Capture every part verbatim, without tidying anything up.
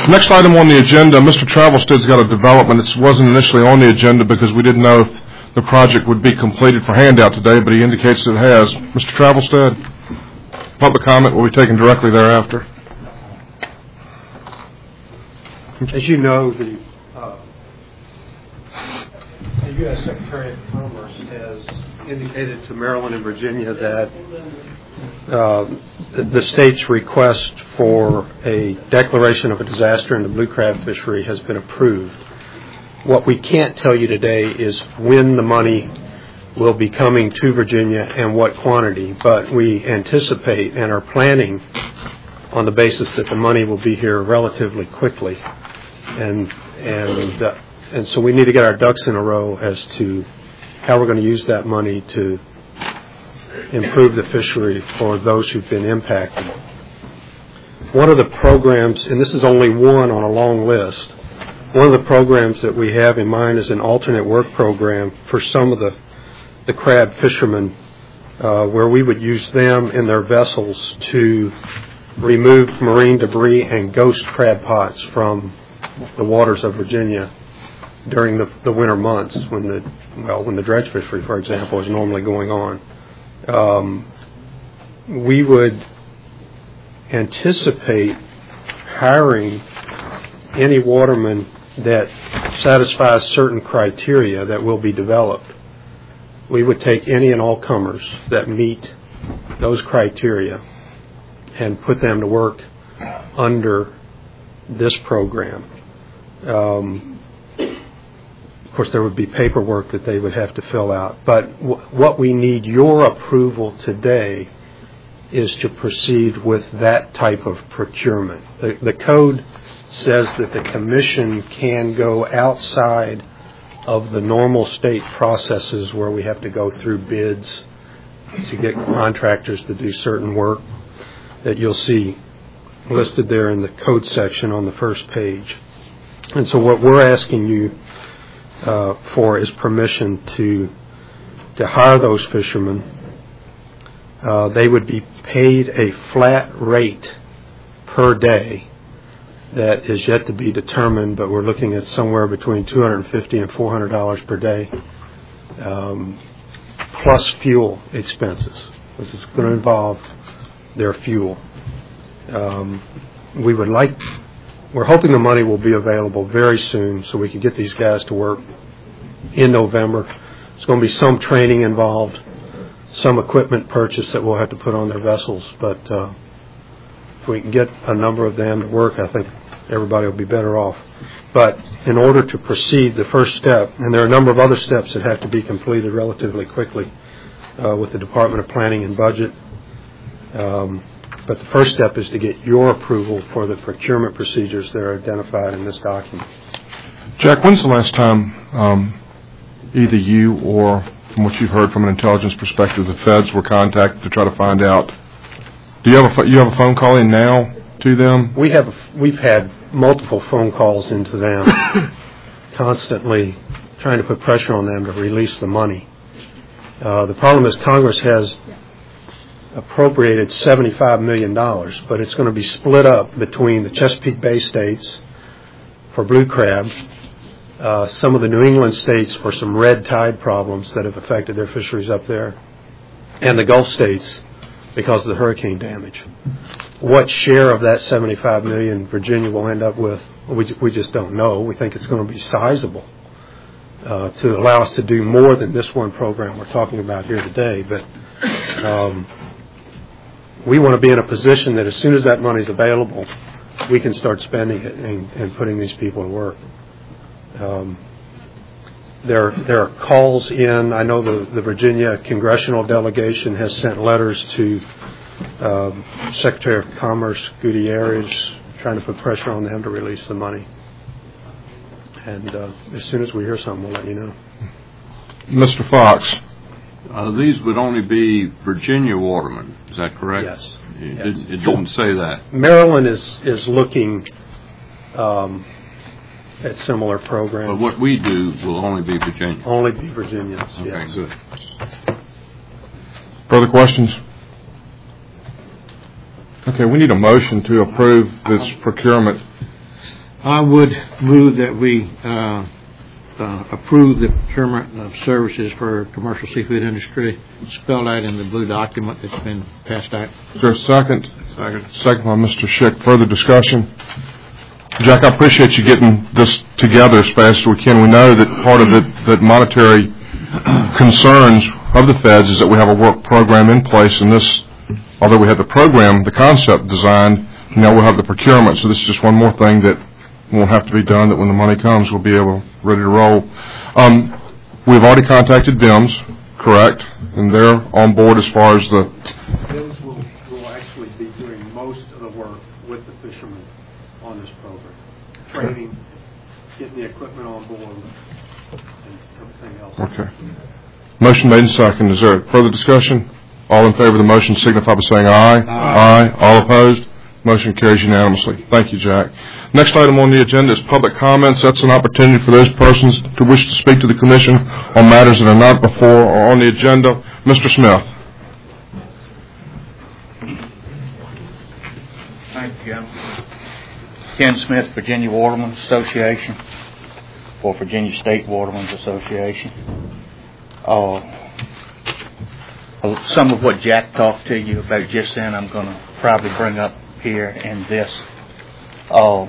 Next item on the agenda, Mister Travelstead's got a development. It wasn't initially on the agenda because we didn't know if the project would be completed for handout today, but he indicates it has. Mister Travelstead, public comment will be taken directly thereafter. As you know, the, uh, the U S Secretary of Commerce has indicated to Maryland and Virginia that uh, the, the state's request for a declaration of a disaster in the blue crab fishery has been approved. What we can't tell you today is when the money will be coming to Virginia and what quantity, but we anticipate and are planning on the basis that the money will be here relatively quickly. And and uh, and so we need to get our ducks in a row as to how we're going to use that money to improve the fishery for those who've been impacted. One of the programs, and this is only one on a long list, one of the programs that we have in mind is an alternate work program for some of the, the crab fishermen uh, where we would use them in their vessels to remove marine debris and ghost crab pots from the waters of Virginia during the, the winter months when the well when the dredge fishery, for example, is normally going on. Um, we would anticipate hiring any waterman that satisfies certain criteria that will be developed. We would take any and all comers that meet those criteria and put them to work under this program. Um, of course, there would be paperwork that they would have to fill out. But w- what we need your approval today is to proceed with that type of procurement. The, the code says that the commission can go outside of the normal state processes where we have to go through bids to get contractors to do certain work that you'll see listed there in the code section on the first page. And so what we're asking you uh, for is permission to to hire those fishermen. Uh, they would be paid a flat rate per day that is yet to be determined, but we're looking at somewhere between two hundred fifty dollars and four hundred dollars per day, um, plus fuel expenses. This is going to involve their fuel. Um, we would like, we're hoping the money will be available very soon so we can get these guys to work in November. There's going to be some training involved, some equipment purchase that we'll have to put on their vessels, but uh, if we can get a number of them to work, I think everybody will be better off. But in order to proceed, the first step, and there are a number of other steps that have to be completed relatively quickly uh, with the Department of Planning and Budget, um, but the first step is to get your approval for the procurement procedures that are identified in this document. Jack, when's the last time um, either you or, from what you've heard from an intelligence perspective, the feds were contacted to try to find out? Do you have a you have a phone call in now to them? We have we've had multiple phone calls into them, constantly trying to put pressure on them to release the money. Uh, the problem is Congress has appropriated seventy-five million dollars, but it's going to be split up between the Chesapeake Bay states for blue crab, uh, some of the New England states for some red tide problems that have affected their fisheries up there, and the Gulf states because of the hurricane damage. What share of that seventy-five million dollars Virginia will end up with, we, we just don't know. We think it's going to be sizable uh, to allow us to do more than this one program we're talking about here today. But um, we want to be in a position that as soon as that money is available, we can start spending it and, and putting these people to work. Um, There, there are calls in. I know the, the Virginia congressional delegation has sent letters to um, Secretary of Commerce Gutierrez trying to put pressure on them to release the money. And uh, as soon as we hear something, we'll let you know. Mister Fox. Uh, these would only be Virginia watermen. Is that correct? Yes. It, yes. Didn't, it didn't say that. Maryland is, is looking um, at similar programs. But what we do will only be Virginia. Only be Virginians, okay, yes. Good. Further questions? Okay, we need a motion to approve this procurement I would move that we uh, uh, approve the procurement of services for commercial seafood industry, spelled out in the blue document that's been passed out. Is there a second? Second. Second by Mister Schick. Further discussion? Jack, I appreciate you getting this together as fast as we can. We know that part of the that monetary concerns of the feds is that we have a work program in place, and this, although we have the program, the concept designed, now we'll have the procurement. So this is just one more thing that won't have to be done, that when the money comes, we'll be able, ready to roll. Um, we've already contacted V I M S, correct? And they're on board as far as the... V I M S will, will actually be doing most of the work with the fishermen on this program. Training, getting the equipment on board, and everything else. Okay. Motion made and second. Is there further discussion? All in favor of the motion signify by saying aye. Aye. Aye. All opposed? Motion carries unanimously. Thank you, Jack. Next item on the agenda is public comments. That's an opportunity for those persons to wish to speak to the Commission on matters that are not before or on the agenda. Mister Smith. Thank you, Jim. Ken Smith, Virginia Watermen's Association, or Virginia State Watermen's Association. Uh, some of what Jack talked to you about just then, I'm going to probably bring up here in this. Uh,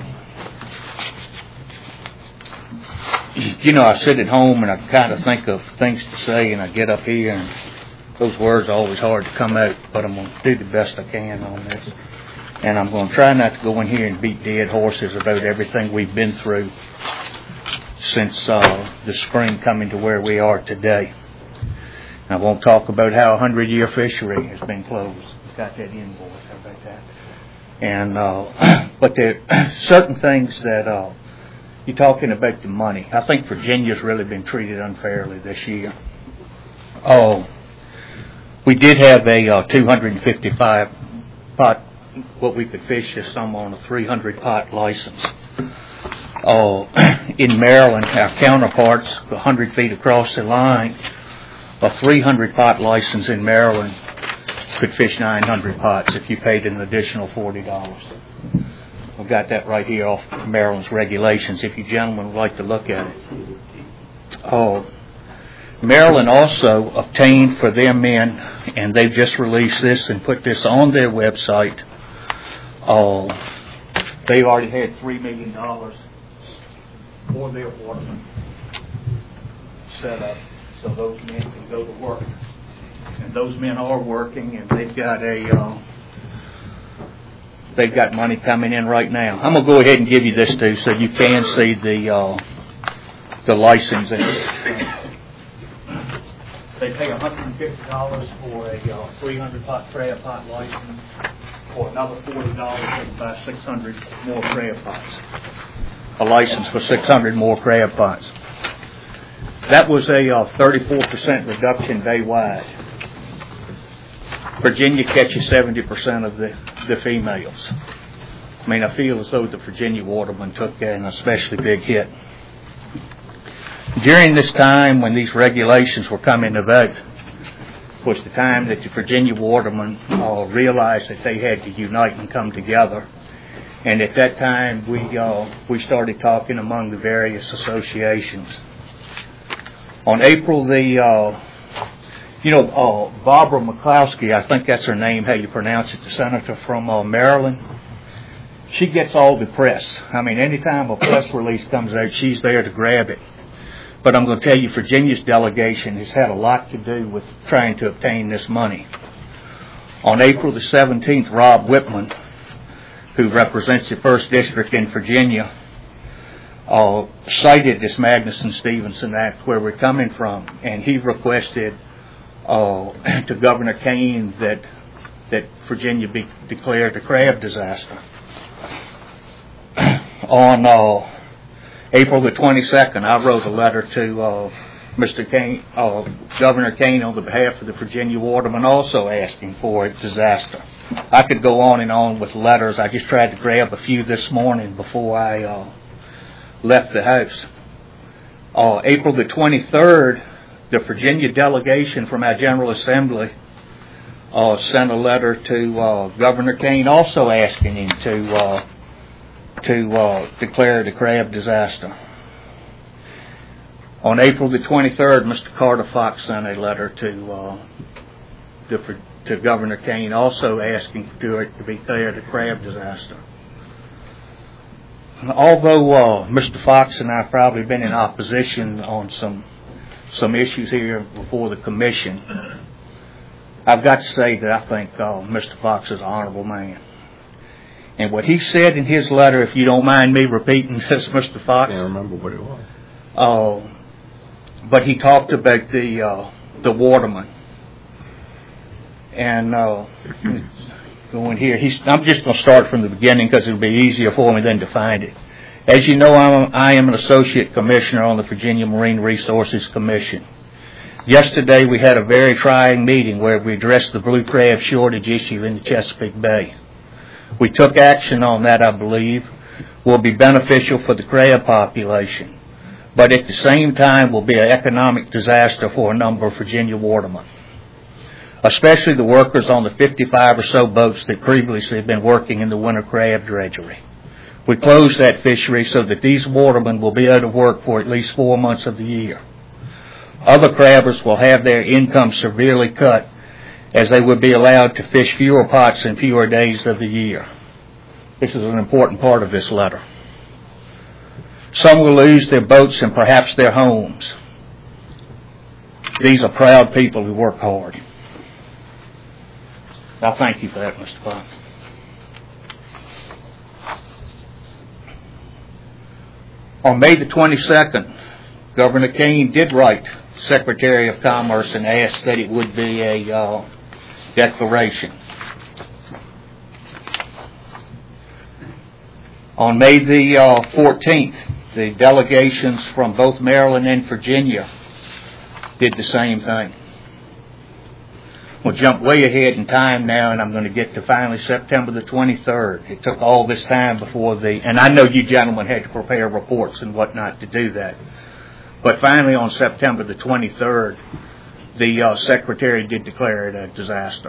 you know, I sit at home and I kind of think of things to say, and I get up here, and those words are always hard to come out, but I'm going to do the best I can on this. And I'm going to try not to go in here and beat dead horses about everything we've been through since uh, the spring coming to where we are today. I won't talk about how a hundred-year fishery has been closed. Got that invoice. How about that? And uh, but there are certain things that uh, you're talking about the money. I think Virginia's really been treated unfairly this year. Oh, we did have a uh, two hundred fifty-five pot, what we could fish this summer on a three hundred pot license. Oh, in Maryland, our counterparts, one hundred feet across the line, a three hundred pot license in Maryland could fish nine hundred pots if you paid an additional forty dollars. We've got that right here off Maryland's regulations, if you gentlemen would like to look at it. Oh, Maryland also obtained for their men, and they've just released this and put this on their website. Oh, they already had three million dollars for their watermen set up so those men can go to work. And those men are working, and they've got a uh, they've got money coming in right now. I'm gonna go ahead and give you this too, so you can see the uh, the license. They pay one hundred fifty dollars for a uh, three hundred pot crab pot license, or another forty dollars they can buy six hundred more crab pots. A license for six hundred more crab pots. That was a uh, thirty-four percent reduction day-wide. Virginia catches seventy percent of the, the females. I mean, I feel as though the Virginia watermen took an especially big hit. During this time when these regulations were coming about was the time that the Virginia watermen uh, realized that they had to unite and come together. And at that time, we uh, we started talking among the various associations. On April the, uh, you know, uh, Barbara McCloskey, I think that's her name, how you pronounce it, the senator from uh, Maryland, she gets all the press. I mean, anytime a press release comes out, she's there to grab it. But I'm going to tell you, Virginia's delegation has had a lot to do with trying to obtain this money. On April the seventeenth, Rob Whitman, who represents the first District in Virginia, uh, cited this Magnuson-Stevenson Act, where we're coming from, and he requested uh, to Governor Kane that that Virginia be declared a crab disaster. On uh, April the twenty-second, I wrote a letter to uh, Mister Kane, uh, Governor Kane, on the behalf of the Virginia watermen, also asking for a disaster. I could go on and on with letters. I just tried to grab a few this morning before I uh, left the house. Uh, April the twenty-third, the Virginia delegation from our General Assembly uh, sent a letter to uh, Governor Kane, also asking him to uh, to uh, declare the crab disaster. On April the twenty-third, Mister Carter Fox sent a letter to uh, the, to Governor Kane, also asking for it to be declared a crab disaster. Although uh, Mister Fox and I have probably been in opposition on some some issues here before the commission, I've got to say that I think uh, Mister Fox is an honorable man. And what he said in his letter, if you don't mind me repeating this, Mister Fox. I can't remember what it was. Uh, but he talked about the uh, the waterman. And uh, going here, he's, I'm just going to start from the beginning because it'll be easier for me than to find it. As you know, I'm, I am an associate commissioner on the Virginia Marine Resources Commission. Yesterday, we had a very trying meeting where we addressed the blue crab shortage issue in the Chesapeake Bay. We took action on that, I believe, will be beneficial for the crab population, but at the same time will be an economic disaster for a number of Virginia watermen, especially the workers on the fifty-five or so boats that previously had been working in the winter crab dredgery. We closed that fishery so that these watermen will be out of work for at least four months of the year. Other crabbers will have their income severely cut as they would be allowed to fish fewer pots and fewer days of the year. This is an important part of this letter. Some will lose their boats and perhaps their homes. These are proud people who work hard. I thank you for that, Mister Fox. On May the twenty-second, Governor Kane did write Secretary of Commerce and asked that it would be a uh, declaration. On May the uh, fourteenth, the delegations from both Maryland and Virginia did the same thing. We'll jump way ahead in time now, and I'm going to get to finally September the twenty-third. It took all this time before the, and I know you gentlemen had to prepare reports and whatnot to do that, but finally on September the twenty-third, the uh, Secretary did declare it a disaster.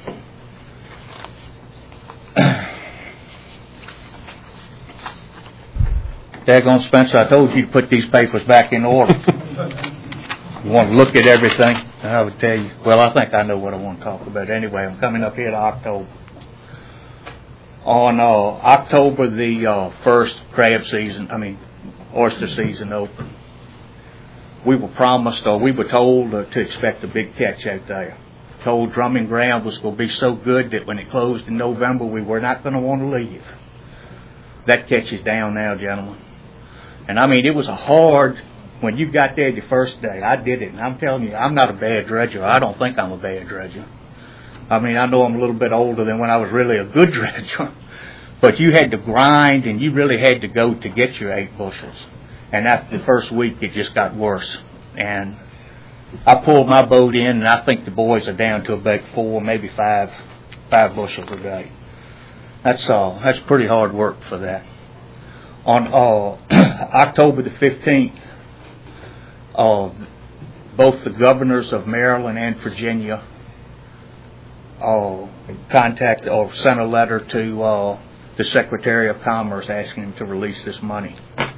Daggone Spencer, I told you to put these papers back in order. You want to look at everything, and I would tell you, well, I think I know what I want to talk about anyway. I'm coming up here to October. On uh, October the uh, first, crab season, I mean, oyster season opened. We were promised, or we were told uh, to expect a big catch out there. Told Drumming Ground was going to be so good that when it closed in November, we were not going to want to leave. That catch is down now, gentlemen. And I mean, it was a hard, when you got there the first day, I did it, and I'm telling you, I'm not a bad dredger. I don't think I'm a bad dredger. I mean, I know I'm a little bit older than when I was really a good dredger, but you had to grind, and you really had to go to get your eight bushels. And after the first week, it just got worse. And I pulled my boat in, and I think the boys are down to about four, maybe five, five bushels a day. That's uh, that's pretty hard work for that. On uh, October the fifteenth, uh, both the governors of Maryland and Virginia uh, contacted or sent a letter to uh, the Secretary of Commerce asking him to release this money.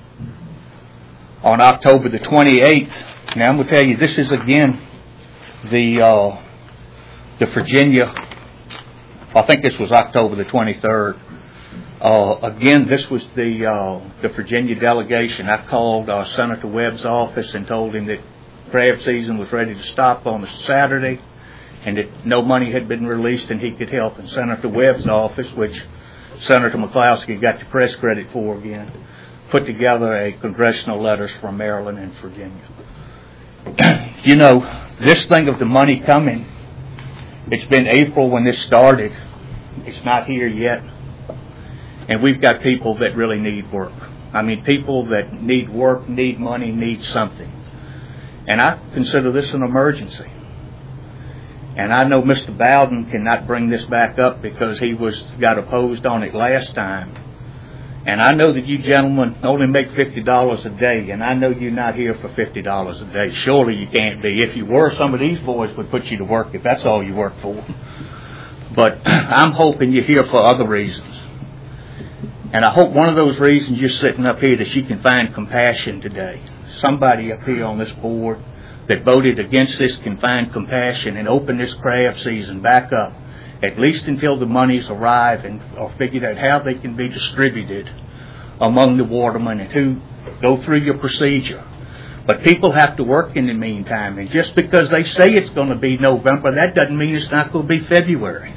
On October the twenty-eighth, now I'm going to tell you, this is again the uh, the Virginia, I think this was October the twenty-third. Uh, again, this was the uh, the Virginia delegation. I called uh, Senator Webb's office and told him that crab season was ready to stop on a Saturday and that no money had been released and he could help. And Senator Webb's office, which Senator McCloskey got the press credit for again, put together a congressional letters from Maryland and Virginia. You know, this thing of the money coming, it's been April when this started. It's not here yet. And we've got people that really need work. I mean, people that need work, need money, need something. And I consider this an emergency. And I know Mister Bowden cannot bring this back up because he was got opposed on it last time. And I know that you gentlemen only make fifty dollars a day, and I know you're not here for fifty dollars a day. Surely you can't be. If you were, some of these boys would put you to work if that's all you work for. But I'm hoping you're here for other reasons. And I hope one of those reasons you're sitting up here that you can find compassion today. Somebody up here on this board that voted against this can find compassion and open this crab season back up, at least until the monies arrive and or figured out how they can be distributed among the watermen and who go through your procedure. But people have to work in the meantime, and just because they say it's going to be November, that doesn't mean it's not going to be February.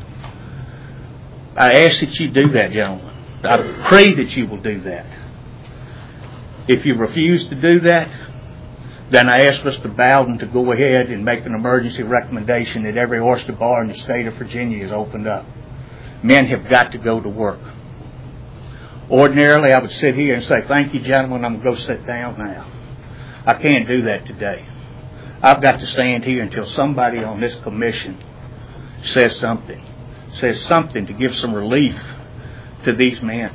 I ask that you do that, gentlemen. I pray that you will do that. If you refuse to do that, then I ask Mister Bowden to go ahead and make an emergency recommendation that every oyster bar in the state of Virginia is opened up. Men have got to go to work. Ordinarily, I would sit here and say, thank you, gentlemen, I'm going to go sit down now. I can't do that today. I've got to stand here until somebody on this commission says something, says something to give some relief to these men.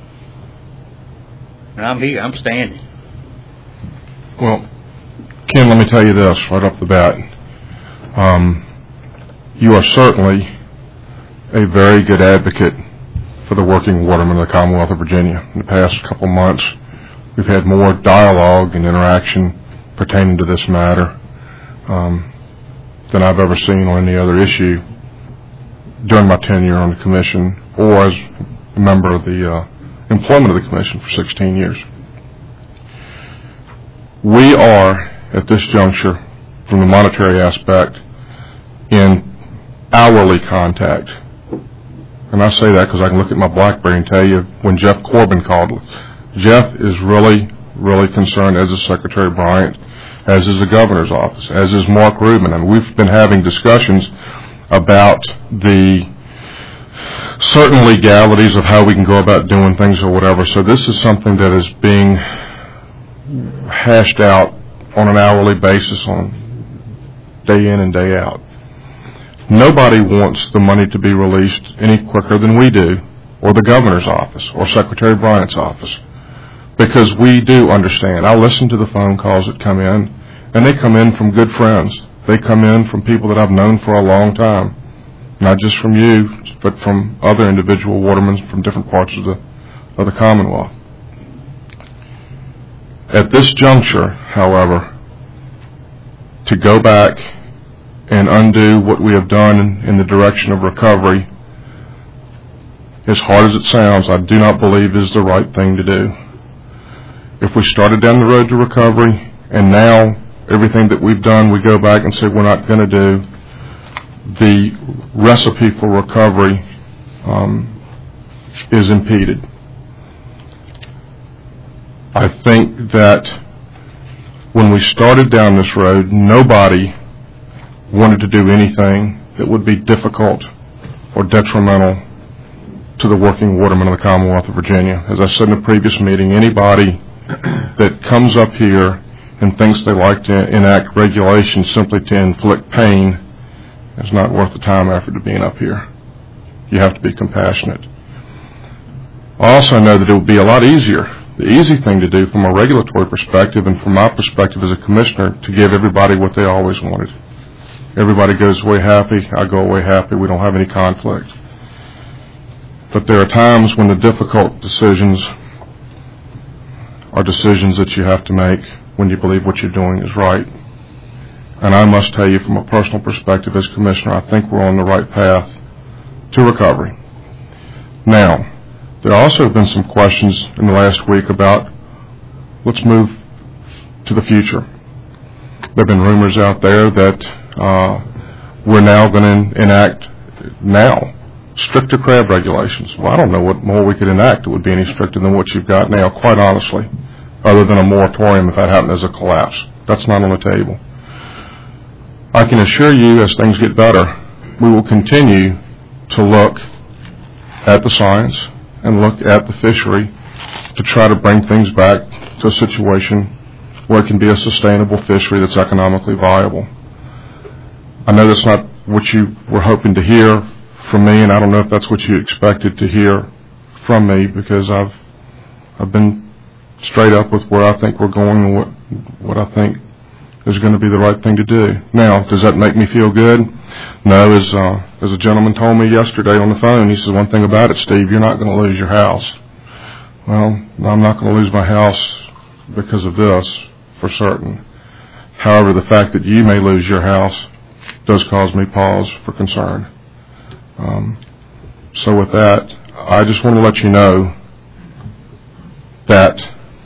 And I'm here, I'm standing. Well, Ken, let me tell you this right off the bat. Um, you are certainly a very good advocate for the working watermen of the Commonwealth of Virginia. In the past couple months, we've had more dialogue and interaction pertaining to this matter um, than I've ever seen on any other issue during my tenure on the commission or as a member of the uh, employment of the commission for sixteen years. We are, at this juncture, from the monetary aspect, in hourly contact. And I say that because I can look at my BlackBerry and tell you when Jeff Corbin called. Jeff is really, really concerned, as is Secretary Bryant, as is the governor's office, as is Mark Rubin. And we've been having discussions about the certain legalities of how we can go about doing things or whatever. So this is something that is being hashed out on an hourly basis, on day in and day out. Nobody wants the money to be released any quicker than we do, or the governor's office, or Secretary Bryant's office, because we do understand. I listen to the phone calls that come in, and they come in from good friends. They come in from people that I've known for a long time, not just from you, but from other individual watermen from different parts of the of the Commonwealth. At this juncture, however, to go back and undo what we have done in, in the direction of recovery, as hard as it sounds, I do not believe is the right thing to do. If we started down the road to recovery, and now everything that we've done, we go back and say we're not going to do, the recipe for recovery um, is impeded. I think that when we started down this road, nobody wanted to do anything that would be difficult or detrimental to the working watermen of the Commonwealth of Virginia. As I said in a previous meeting, anybody that comes up here and thinks they like to enact regulations simply to inflict pain is not worth the time and effort of being up here. You have to be compassionate. I also know that it would be a lot easier, the easy thing to do from a regulatory perspective and from my perspective as a commissioner, to give everybody what they always wanted. Everybody goes away happy, I go away happy, we don't have any conflict. But there are times when the difficult decisions are decisions that you have to make when you believe what you're doing is right. And I must tell you, from a personal perspective as commissioner, I think we're on the right path to recovery. Now, there also have been some questions in the last week about, let's move to the future. There have been rumors out there that uh, we're now going to enact now stricter crab regulations. Well, I don't know what more we could enact that would be any stricter than what you've got now, quite honestly, other than a moratorium if that happened as a collapse. That's not on the table. I can assure you, as things get better, we will continue to look at the science and look at the fishery to try to bring things back to a situation where it can be a sustainable fishery that's economically viable. I know that's not what you were hoping to hear from me, and I don't know if that's what you expected to hear from me, because I've I've been straight up with where I think we're going and what what I think is going to be the right thing to do. Now, does that make me feel good? No, as uh, as a gentleman told me yesterday on the phone, he says, one thing about it, Steve, you're not going to lose your house. Well, I'm not going to lose my house because of this, for certain. However, the fact that you may lose your house does cause me pause for concern. Um, so with that, I just want to let you know that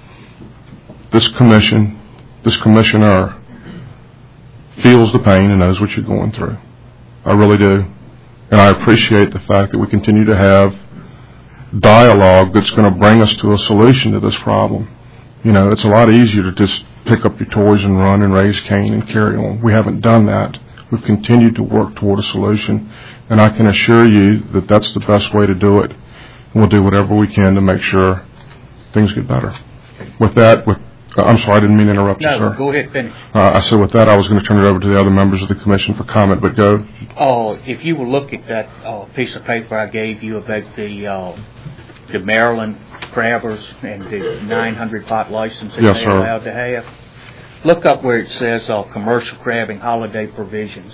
this commission, this commissioner, feels the pain and knows what you're going through. I really do. And I appreciate the fact that we continue to have dialogue that's going to bring us to a solution to this problem. You know, it's a lot easier to just pick up your toys and run and raise Cain and carry on. We haven't done that. We've continued to work toward a solution, and I can assure you that that's the best way to do it. And we'll do whatever we can to make sure things get better. With that, with uh, I'm sorry, I didn't mean to interrupt you, sir. No, go ahead, finish. Uh, I said with that, I was going to turn it over to the other members of the commission for comment, but go. Oh, if you will look at that uh, piece of paper I gave you about the uh, the Maryland crabbers and the nine hundred pot license that Yes, they're sir. allowed to have, look up where it says uh, commercial crabbing holiday provisions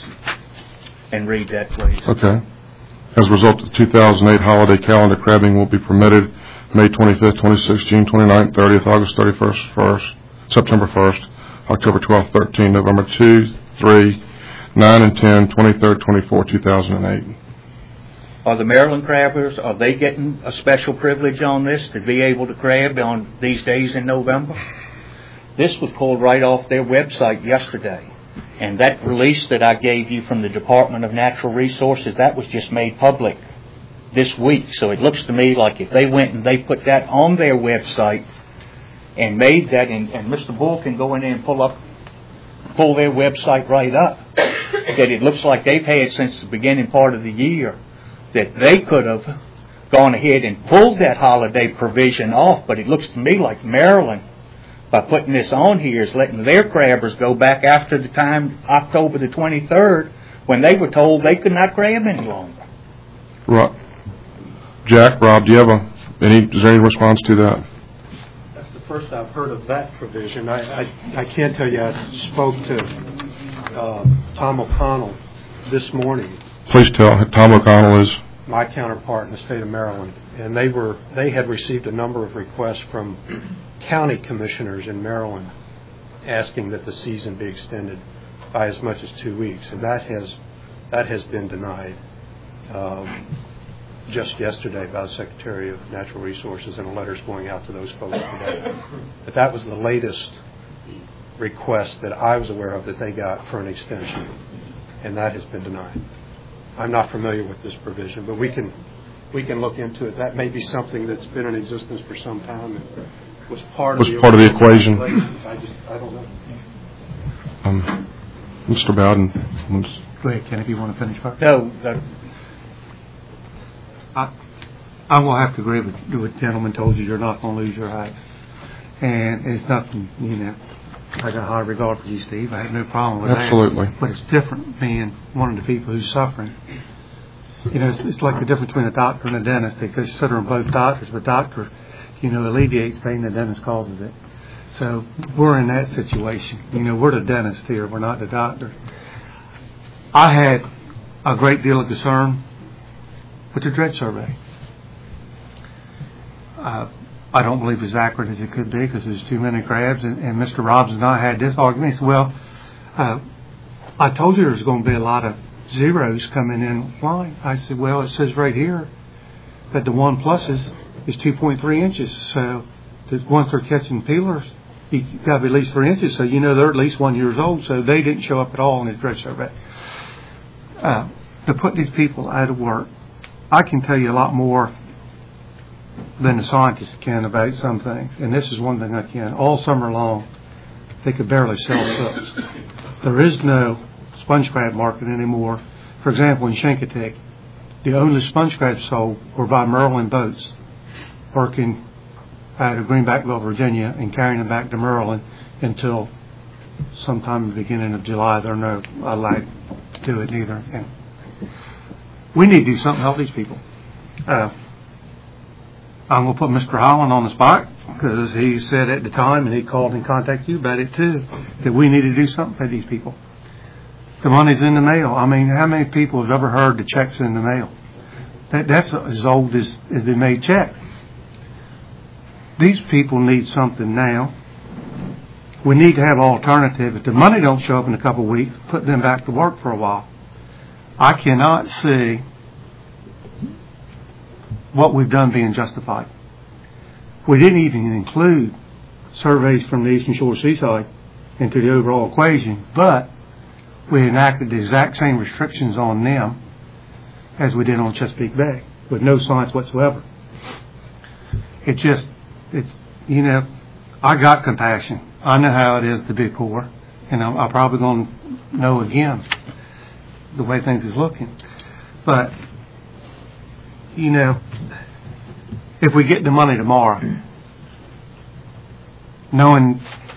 and read that, please. Okay. As a result of the two thousand eight holiday calendar, crabbing will be permitted May twenty-fifth, twenty-sixth, June twenty-ninth, thirtieth, August thirty-first, first, September first, October twelfth, thirteenth, November second, third, nine and ten, twenty-third, twenty-fourth, two thousand eight. Are the Maryland crabbers, are they getting a special privilege on this to be able to crab on these days in November? This was pulled right off their website yesterday. And that release that I gave you from the Department of Natural Resources, that was just made public this week. So it looks to me like if they went and they put that on their website and made that, and, and Mister Bull can go in there and pull up, pull their website right up, that it looks like they've had since the beginning part of the year, that they could have gone ahead and pulled that holiday provision off. But it looks to me like Maryland, by putting this on here, is letting their crabbers go back after the time, October the twenty-third, when they were told they could not crab any longer. Right. Jack, Rob, do you have a, any, is there any response to that? That's the first I've heard of that provision. I, I, I can tell you I spoke to uh, Tom O'Connell this morning, Please tell. Tom O'Connell is. my counterpart in the state of Maryland, and they were they had received a number of requests from county commissioners in Maryland asking that the season be extended by as much as two weeks, and that has that has been denied um, just yesterday by the Secretary of Natural Resources, and a letter's going out to those folks today. But that was the latest request that I was aware of that they got for an extension, and that has been denied. I'm not familiar with this provision, but we can we can look into it. That may be something that's been in existence for some time and was part Was of the part of the original equation. regulations. I just I don't know. Um, Mister Bowden. Go ahead, Ken, if you want to finish first. No, no. I, I'm going to have to agree with what the gentleman told you. You're not going to lose your house. And it's nothing, you know, I got high regard for you, Steve. I have no problem with Absolutely. that. But it's different being one of the people who's suffering. You know, it's, it's like the difference between a doctor and a dentist. They consider them both doctors, but doctor, you know, alleviates pain, the dentist causes it. So we're in that situation. You know, we're the dentist here. We're not the doctor. I had a great deal of concern with the dredge survey. Uh, I don't believe it's accurate as it could be because there's too many crabs. And, and Mister Robinson and I had this argument. He said, well, uh, I told you there's going to be a lot of zeros coming in line. I said, well, it says right here that the one pluses is two point three inches. So that once they're catching peelers, you've got to be at least three inches. So you know they're at least one years old. So they didn't show up at all in the dredge survey. Uh, to put these people out of work, I can tell you a lot more than the scientists can about some things. And this is one thing I can. All summer long, they could barely sell silks. There is no sponge crab market anymore. For example, in Chincoteague, the only sponge crabs sold were by Maryland boats working out of Greenbackville, Virginia, and carrying them back to Maryland until sometime in the beginning of July. They're no allowed to do it neither. And we need to do something to help these people. Uh, I'm going to put Mister Holland on the spot because he said at the time, and he called and contacted you about it too, that we need to do something for these people. The money's in the mail. I mean, how many people have ever heard the checks in the mail? That, that's as old as, as they made checks. these people need something now. We need to have an alternative. If the money don't show up in a couple of weeks, put them back to work for a while. I cannot see what we've done being justified. We didn't even include surveys from the Eastern Shore Seaside into the overall equation, but we enacted the exact same restrictions on them as we did on Chesapeake Bay, with no science whatsoever. It just, it's, you know, I got compassion. I know how it is to be poor, and I'm, I'm probably going to know again the way things is looking. But, you know, if we get the money tomorrow, knowing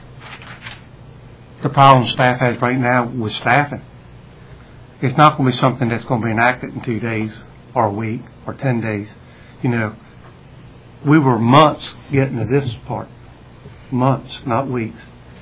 the problem staff has right now with staffing, it's not going to be something that's going to be enacted in two days or a week or ten days. You know, we were months getting to this part. Months, not weeks.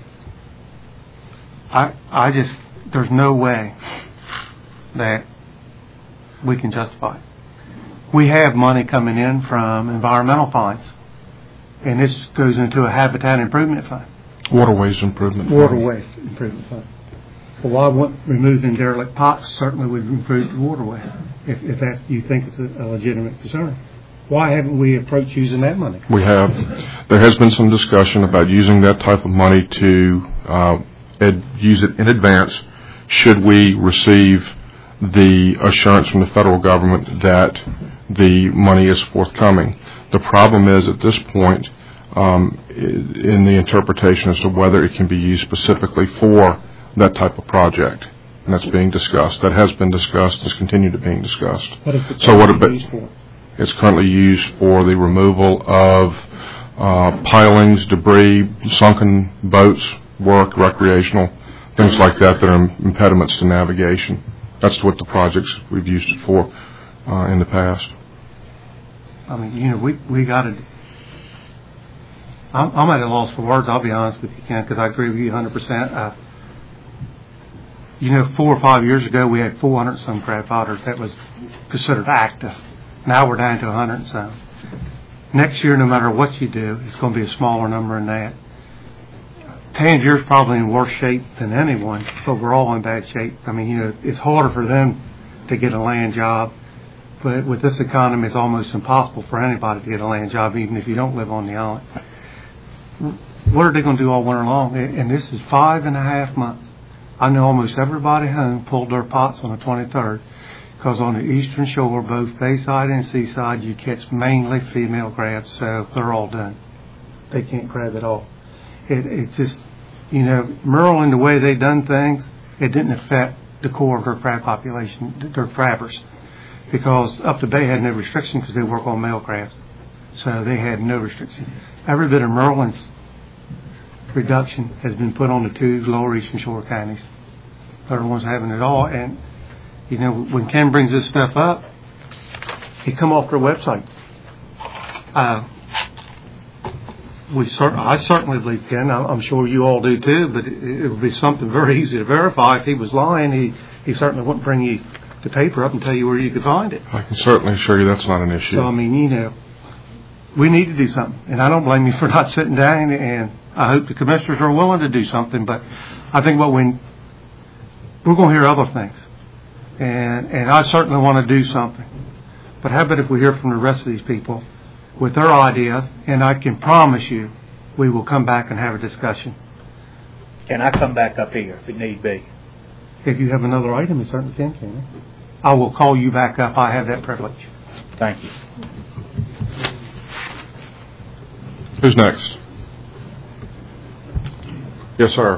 I I just, there's no way that we can justify it. We have money coming in from environmental funds, and this goes into a habitat improvement fund. Waterways improvement. Waterways improvement fund. Well, why wouldn't removing derelict pots certainly would improve the waterway, if, if that you think it's a, a legitimate concern. Why haven't we approached using that money? We have. There has been some discussion about using that type of money to uh, ed- use it in advance should we receive the assurance from the federal government that the money is forthcoming. The problem is at this point um, in the interpretation as to whether it can be used specifically for that type of project. And that's being discussed. That has been discussed and is continued to being discussed. What is it so what it used for? It's currently used for the removal of uh, pilings, debris, sunken boats, work, recreational, things like that that are impediments to navigation. That's what the projects we've used it for uh, in the past. I mean, you know, we we got to. I'm, I'm at a loss for words. I'll be honest with you, Ken, because I agree with you one hundred percent. Uh, you know, four or five years ago, we had four hundred some crab potters that was considered active. Now we're down to one hundred and some. Next year, no matter what you do, it's going to be a smaller number than that. Tangier's probably in worse shape than anyone, but we're all in bad shape. I mean, you know, it's harder for them to get a land job, but with this economy, it's almost impossible for anybody to get a land job, even if you don't live on the island. What are they going to do all winter long? And this is five and a half months. I know almost everybody home pulled their pots on the twenty-third. Because on the eastern shore, both Bayside and Seaside, you catch mainly female crabs, so they're all done. They can't crab at all. It, it just, you know, Maryland, the way they done things, it didn't affect the core of their crab population, their crabbers, because up to Bay had no restriction because they work on male crabs, so they had no restriction. Every bit of Maryland's reduction has been put on the two lower eastern shore counties. They're the ones having it all, and you know, when Ken brings this stuff up, he come off their website. Uh, we cert- I certainly believe Ken. I'm sure you all do too. But it, it would be something very easy to verify. If he was lying, he, he certainly wouldn't bring you the paper up and tell you where you could find it. I can certainly assure you that's not an issue. So I mean, you know, we need to do something, and I don't blame you for not sitting down. And I hope the commissioners are willing to do something. But I think what we we're going to hear other things. And and I certainly want to do something. But how about if we hear from the rest of these people with their ideas, and I can promise you we will come back and have a discussion. Can I come back up here if it need be? If you have another item, you certainly can, can you? I will call you back up. I have that privilege. Thank you. Who's next? Yes, sir.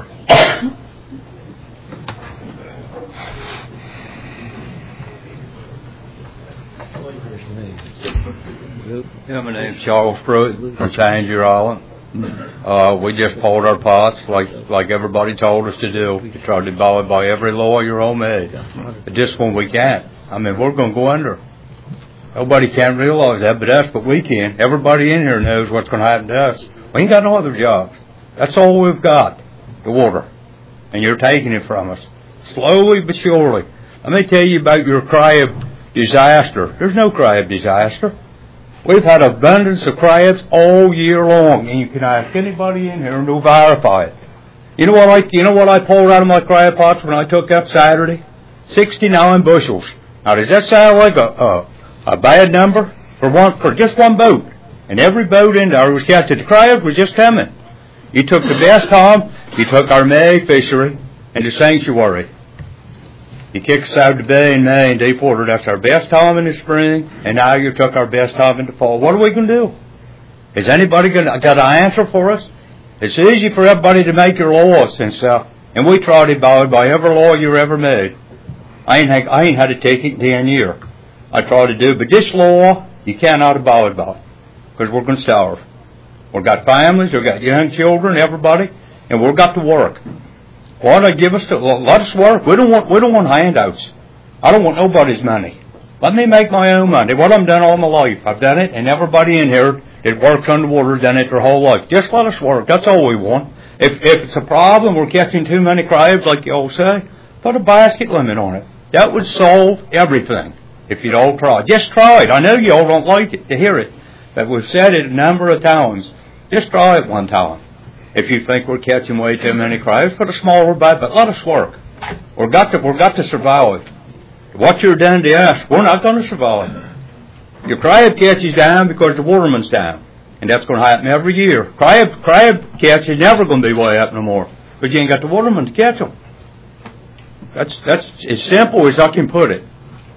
Yeah, my name's Charles Pruitt from Tangier Island. Uh, we just pulled our pots like like everybody told us to do. We tried to buy it by every lawyer on me. But this one we can't. I mean, we're going to go under. Nobody can realize that, but that's what we can. Everybody in here knows what's going to happen to us. We ain't got no other jobs. That's all we've got, the water. And you're taking it from us. Slowly but surely. Let me tell you about your crab disaster. There's no crab disaster. We've had abundance of crabs all year long, and you can ask anybody in here and they'll verify it. You know what I, you know what I pulled out of my crab pots when I took up Saturday? sixty-nine bushels. Now, does that sound like a, a, a bad number for one, for just one boat? And every boat in there was catching. The crabs was just coming. You took the best time. You took our May fishery and the sanctuary. You kicked us out of the bay in May and Deepwater. That's our best time in the spring, and now you took our best time in the fall. What are we going to do? Is anybody going to got an answer for us? It's easy for everybody to make your laws and stuff, and we try to abide by every law you ever made. I ain't had, I ain't had to take it in ten years. I try to do, but this law you cannot abide by because we're going to starve. We've got families, we've got young children, everybody, and we've got to work. Why don't give us to let us work? We don't want we don't want handouts. I don't want nobody's money. Let me make my own money. What I've done all my life, I've done it, and everybody in here that works underwater done it their whole life. Just let us work. That's all we want. If if it's a problem, we're catching too many crabs, like you all say, put a basket limit on it. That would solve everything. If you'd all try, just try it. I know you all don't like it to hear it, but we've said it a number of times. Just try it one time. If you think we're catching way too many crabs, put a smaller bite, but let us work. We've got to, we've got to survive. What you're done to us, we're not going to survive. Your crab catch is down because the waterman's down. And that's going to happen every year. Crab, crab catch is never going to be way up no more. But you ain't got the waterman to catch them. That's, that's as simple as I can put it.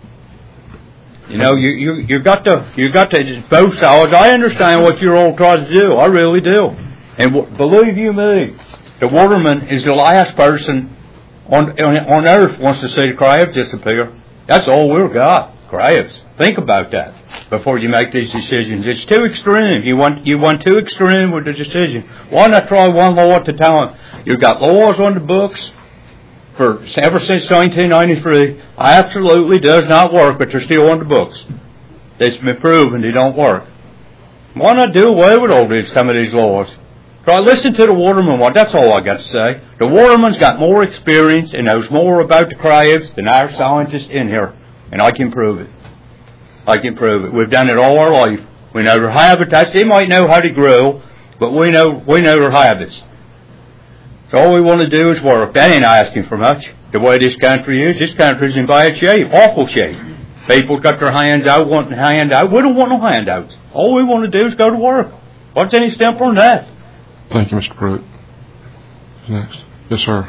You know, you, you, you've got to, you've got to, both sides. I understand what you're all trying to do. I really do. And w- believe you me, the waterman is the last person on, on on earth wants to see the crabs disappear. That's all we've got, crabs. Think about that before you make these decisions. It's too extreme. You want you want too extreme with the decision. Why not try one law at a time? You've got laws on the books for ever since nineteen ninety-three. Absolutely does not work, but they're still on the books. It's been proven they don't work. Why not do away with all these some of these laws? Try listen to the waterman. That's all I got to say. The waterman's got more experience and knows more about the crabs than our scientists in here, and I can prove it. I can prove it. We've done it all our life. We know their habitats. They might know how to grow, but we know we know their habits. So all we want to do is work. That ain't asking for much. The way this country is, this country's in bad shape, awful shape. People got their hands out, wanting handouts. We don't want no handouts. All we want to do is go to work. What's any simpler than that? Thank you, Mister Pruitt. Next. Yes, sir.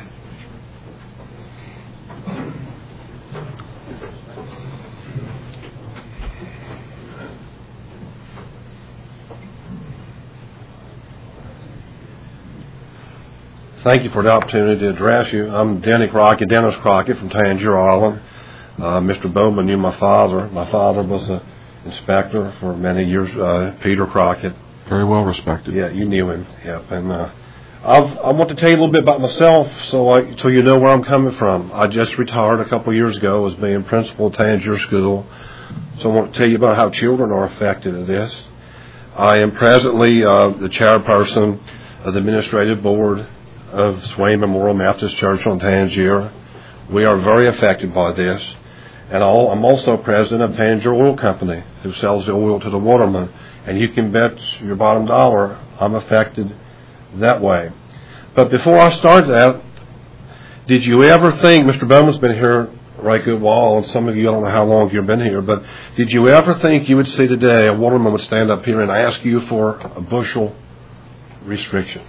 Thank you for the opportunity to address you. I'm Denny Crockett, Dennis Crockett from Tangier Island. Uh, Mister Bowman knew my father. My father was an inspector for many years, uh, Peter Crockett. Very well respected. Yeah, you knew him. Yep. And uh, I've, I want to tell you a little bit about myself, so I, so you know where I'm coming from. I just retired a couple of years ago as being principal at Tangier School, so I want to tell you about how children are affected of this. I am presently uh, the chairperson of the administrative board of Swain Memorial Methodist Church on Tangier. We are very affected by this, and I'll, I'm also president of Tangier Oil Company, who sells the oil to the watermen. And you can bet your bottom dollar I'm affected that way. But before I start that, did you ever think, Mister Bowman's been here a right good while, and some of you, I don't know how long you've been here, but did you ever think you would see today a waterman would stand up here and ask you for a bushel restriction?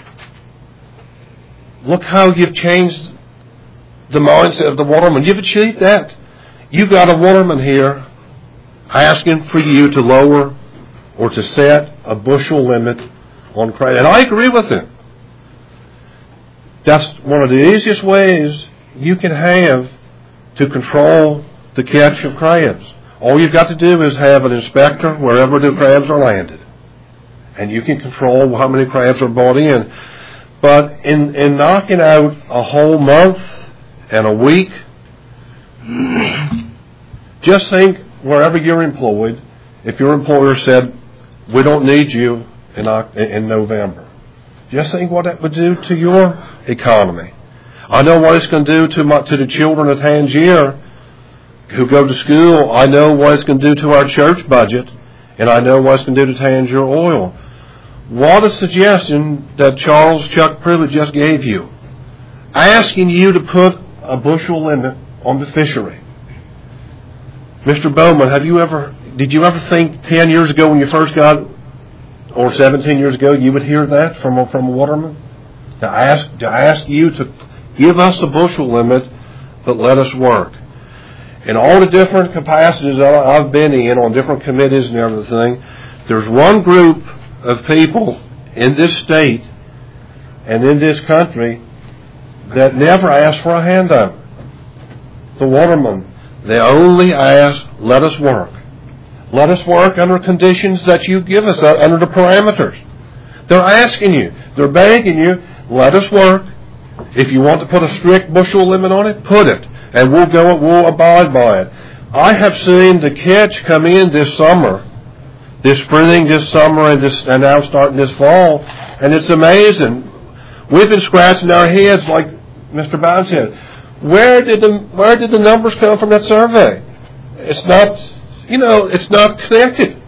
Look how you've changed the mindset of the waterman. You've achieved that. You've got a waterman here asking for you to lower or to set a bushel limit on crab. And I agree with him. That's one of the easiest ways you can have to control the catch of crabs. All you've got to do is have an inspector wherever the crabs are landed. And you can control how many crabs are brought in. But in, in knocking out a whole month and a week, just think wherever you're employed, if your employer said, we don't need you in, in November. Just think what that would do to your economy. I know what it's going to do to, my, to the children of Tangier who go to school. I know what it's going to do to our church budget and I know what it's going to do to Tangier Oil. What a suggestion that Charles Chuck Pruitt just gave you, asking you to put a bushel limit on the fishery. Mister Bowman, have you ever, did you ever think ten years ago when you first got, or seventeen years ago, you would hear that from a, from a waterman? To ask, to ask you to give us a bushel limit, but let us work. In all the different capacities that I've been in on different committees and everything, there's one group of people in this state and in this country that never ask for a handout. The watermen. They only ask, let us work. Let us work under conditions that you give us, uh, under the parameters. They're asking you, they're begging you, let us work. If you want to put a strict bushel limit on it, put it. And we'll go, we'll abide by it. I have seen the catch come in this summer, this spring, this summer, and, this, and now starting this fall, and it's amazing. We've been scratching our heads, like Mister Bowden said. Where did the where did the numbers come from that survey? It's not, you know, it's not connected.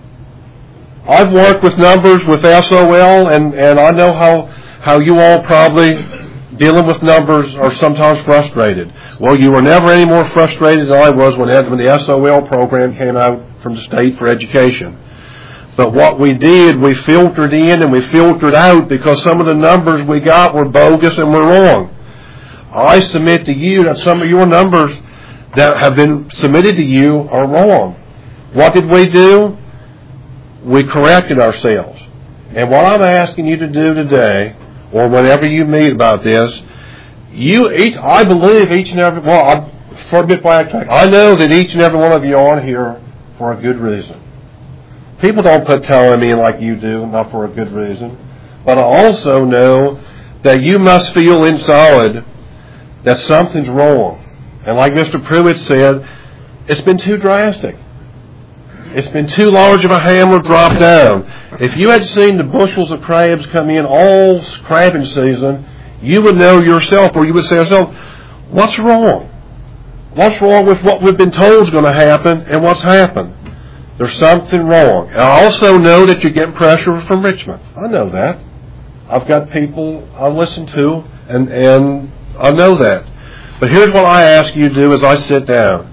I've worked with numbers with S O L, and, and I know how how you all probably dealing with numbers are sometimes frustrated. Well, you were never any more frustrated than I was when, when the S O L program came out from the state for education. But what we did, we filtered in and we filtered out because some of the numbers we got were bogus and were wrong. I submit to you that some of your numbers that have been submitted to you are wrong. What did we do? We corrected ourselves. And what I'm asking you to do today, or whenever you meet about this, you each, I believe each and every, well, I, for a bit backtrack, I know that each and every one of you are on here for a good reason. People don't put time in like you do, not for a good reason. But I also know that you must feel inside that something's wrong. And like Mister Pruitt said, it's been too drastic. It's been too large of a hammer dropped down. If you had seen the bushels of crabs come in all crabbing season, you would know yourself, or you would say to yourself, what's wrong? What's wrong with what we've been told is going to happen and what's happened? There's something wrong. And I also know that you're getting pressure from Richmond. I know that. I've got people I listen to, and, and I know that. But here's what I ask you to do as I sit down.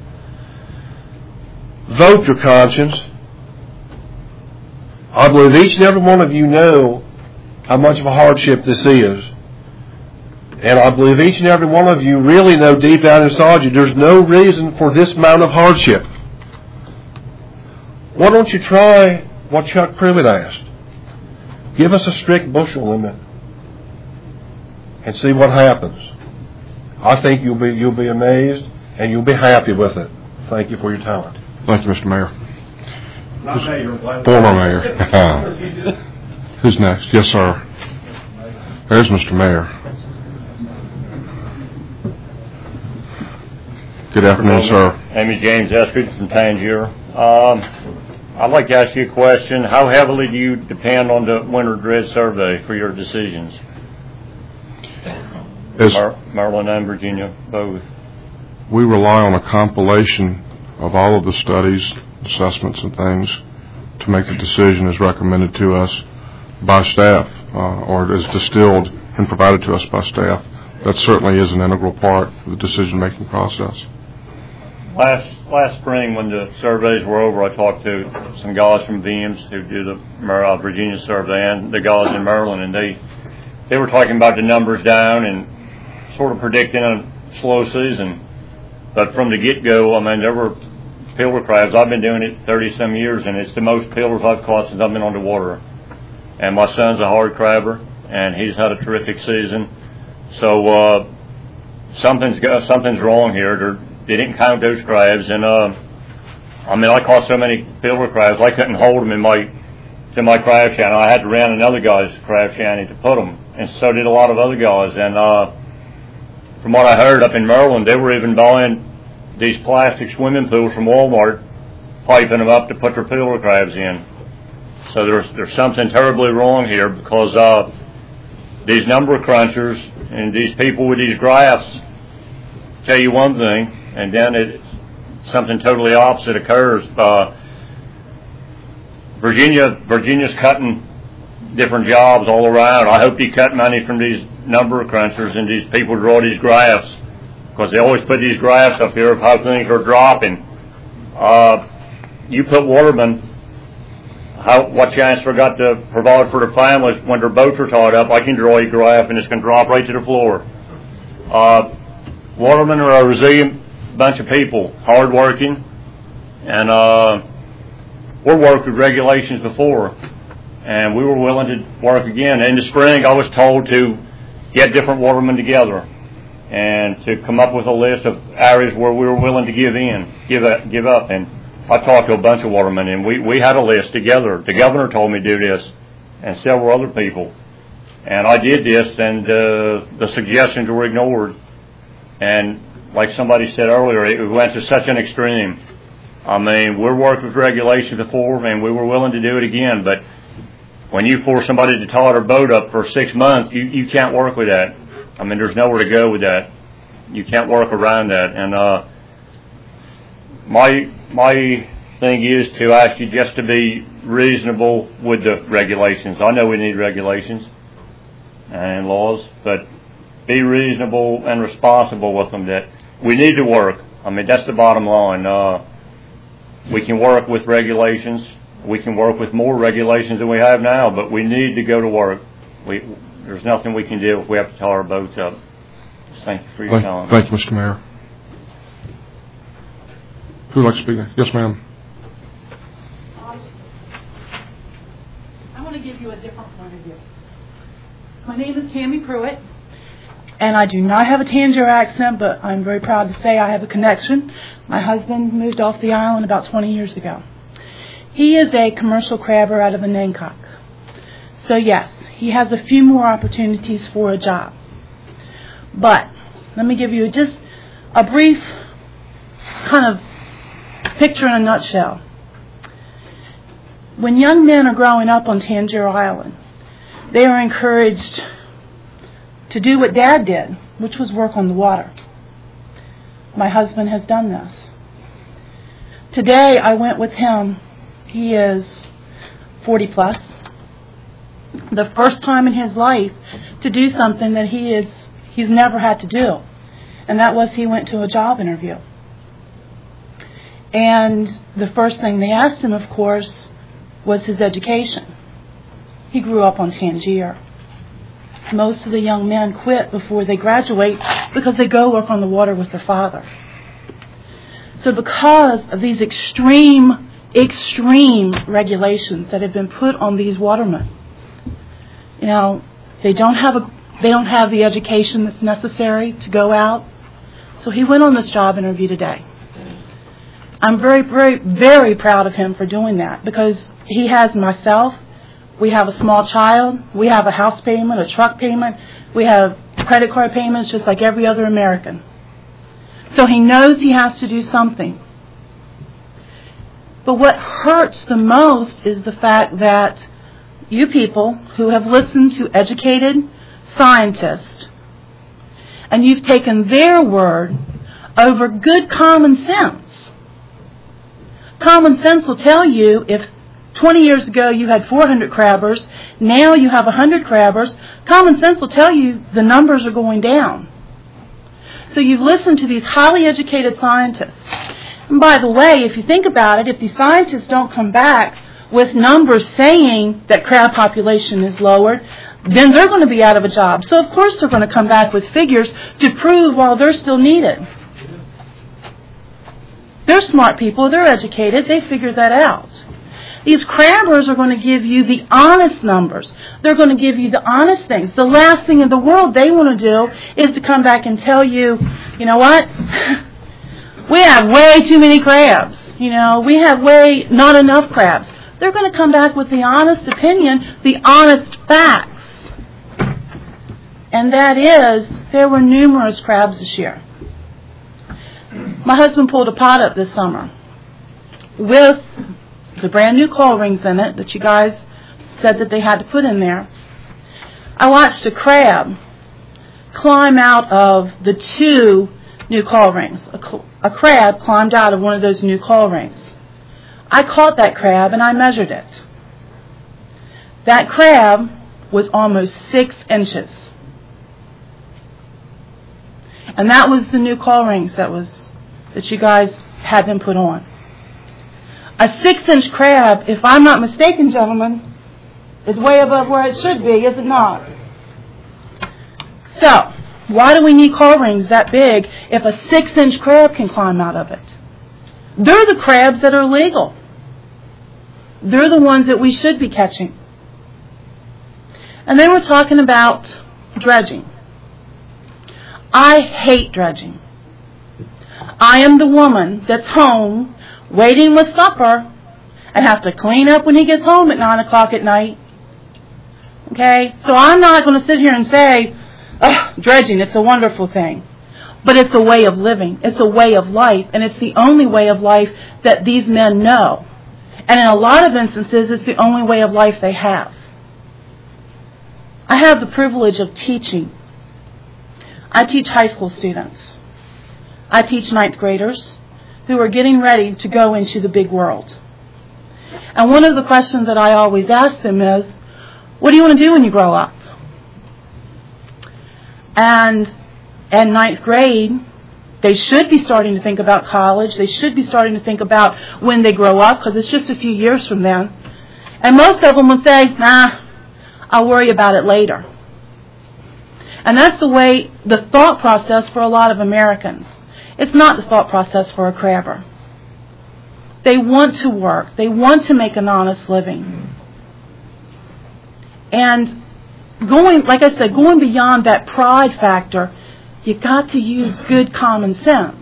Vote your conscience. I believe each and every one of you know how much of a hardship this is. And I believe each and every one of you really know deep down inside you there's no reason for this amount of hardship. Why don't you try what Chuck Pruitt asked? Give us a strict bushel limit and see what happens. I think you'll be you'll be amazed and you'll be happy with it. Thank you for your time. Thank you, Mister Mayor. Not mayor, Former mayor. Who's next? Yes, sir. There's Mister Mayor. Good afternoon, sir. Amy James Eskridge from Tangier. Um, I'd like to ask you a question. How heavily do you depend on the winter dredge survey for your decisions? As Mar- Maryland and Virginia, both. we rely on a compilation of all of the studies, assessments, and things to make the decision as recommended to us by staff, uh, or as distilled and provided to us by staff. That certainly is an integral part of the decision-making process. Last last spring, when the surveys were over, I talked to some guys from V I M S who do the uh, Virginia survey and the guys in Maryland, and they they were talking about the numbers down and sort of predicting a slow season. But from the get-go, I mean, there were pillar crabs. I've been doing it thirty-some years, and it's the most pillars I've caught since I've been on the water. And my son's a hard crabber, and he's had a terrific season. So uh, something's got, something's wrong here. They're, they didn't count those crabs, and uh, I mean, I caught so many pillar crabs, I couldn't hold them in my in my crab channel. I had to rent another guy's crab channel to put them, and so did a lot of other guys. And uh, from what I heard up in Maryland, they were even buying these plastic swimming pools from Walmart, piping them up to put their pillar crabs in. So there's there's something terribly wrong here, because uh, these number crunchers and these people with these graphs tell you one thing, and then it something totally opposite occurs. Uh, Virginia, Virginia's cutting different jobs all around. I hope you cut money from these number crunchers and these people draw these graphs, because they always put these graphs up here of how things are dropping. Uh, you put watermen, how, what chance we got to provide for their families when their boats are tied up? I can draw a graph and it's going to drop right to the floor. Uh, watermen are a resilient bunch of people, hard-working, and uh, we've worked with regulations before, and we were willing to work again. In the spring, I was told to get different watermen together and to come up with a list of areas where we were willing to give in, give up, give up. And I talked to a bunch of watermen, and we, we had a list together. The governor told me to do this, and several other people. And I did this, and uh, the suggestions were ignored. And like somebody said earlier, it went to such an extreme. I mean, we're worked with regulations before, and we were willing to do it again. But when you force somebody to tie their boat up for six months, you, you can't work with that. I mean, there's nowhere to go with that. You can't work around that. And uh, my my thing is to ask you just to be reasonable with the regulations. I know we need regulations and laws, but be reasonable and responsible with them. That we need to work. I mean, that's the bottom line. Uh, we can work with regulations. We can work with more regulations than we have now, but we need to go to work. We, there's nothing we can do if we have to tie our boats up. Thank you for your thank, time. Thank you, Mister Mayor. Who would like to speak? Yes, ma'am. I want to give you a different point of view. My name is Tammy Pruitt, and I do not have a Tangier accent, but I'm very proud to say I have a connection. My husband moved off the island about twenty years ago. He is a commercial crabber out of the Nancock. So yes, he has a few more opportunities for a job. But let me give you just a brief kind of picture in a nutshell. When young men are growing up on Tangier Island, they are encouraged to do what Dad did, which was work on the water. My husband has done this. Today I went with him. He is forty plus. The first time in his life to do something that he is he's never had to do. And that was he went to a job interview. And the first thing they asked him, of course, was his education. He grew up on Tangier. Most of the young men quit before they graduate because they go work on the water with their father. So because of these extreme, extreme regulations that have been put on these watermen, you know, they don't have a, they don't have the education that's necessary to go out. So he went on this job interview today. I'm very, very, very proud of him for doing that, because he has myself. We have a small child. We have a house payment, a truck payment. We have credit card payments just like every other American. So he knows he has to do something. But what hurts the most is the fact that you people who have listened to educated scientists, and you've taken their word over good common sense. Common sense will tell you if twenty years ago you had four hundred crabbers, now you have one hundred crabbers, common sense will tell you the numbers are going down. So you've listened to these highly educated scientists. And by the way, if you think about it, if these scientists don't come back with numbers saying that crab population is lowered, then they're going to be out of a job. So of course they're going to come back with figures to prove while they're still needed. They're smart people, they're educated, they figure that out. These crabbers are going to give you the honest numbers. They're going to give you the honest things. The last thing in the world they want to do is to come back and tell you, you know what, we have way too many crabs. You know, we have way not enough crabs. They're going to come back with the honest opinion, the honest facts. And that is, there were numerous crabs this year. My husband pulled a pot up this summer with the brand new coral rings in it that you guys said that they had to put in there. I watched a crab climb out of the two new coral rings. A, cl- a crab climbed out of one of those new coral rings. I caught that crab and I measured it. that crab was almost six inches. And that was the new call rings that was that you guys had them put on. A six-inch crab, if I'm not mistaken, gentlemen, is way above where it should be, is it not? So, why do we need call rings that big if a six-inch crab can climb out of it? They're the crabs that are legal. They're the ones that we should be catching. And they were talking about dredging. I hate dredging. I am the woman that's home waiting with supper and have to clean up when he gets home at nine o'clock at night. Okay? So I'm not going to sit here and say, ugh, dredging, it's a wonderful thing. But it's a way of living. It's a way of life. And it's the only way of life that these men know. And in a lot of instances, it's the only way of life they have. I have the privilege of teaching. I teach high school students. I teach ninth graders who are getting ready to go into the big world. And one of the questions that I always ask them is, what do you want to do when you grow up? And in ninth grade, they should be starting to think about college. They should be starting to think about when they grow up, because it's just a few years from then. And most of them will say, nah, I'll worry about it later. And that's the way, the thought process for a lot of Americans. It's not the thought process for a crabber. They want to work. They want to make an honest living. And going, like I said, going beyond that pride factor, you got to use good common sense.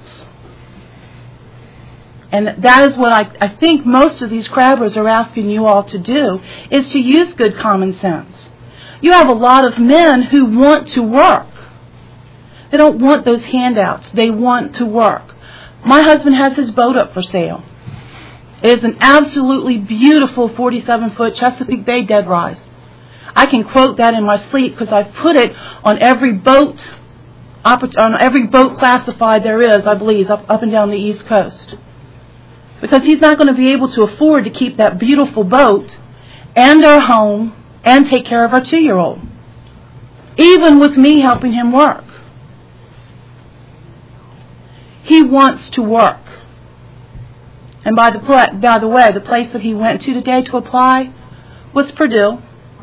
And that is what I, I think most of these crabbers are asking you all to do, is to use good common sense. You have a lot of men who want to work. They don't want those handouts. They want to work. My husband has his boat up for sale. It is an absolutely beautiful forty-seven foot Chesapeake Bay dead rise. I can quote that in my sleep because I've put it on every boat, on every boat classified there is, I believe, up, up and down the East Coast. Because he's not going to be able to afford to keep that beautiful boat and our home and take care of our two-year-old, even with me helping him work. He wants to work. And by the, by the way, the place that he went to today to apply was Purdue.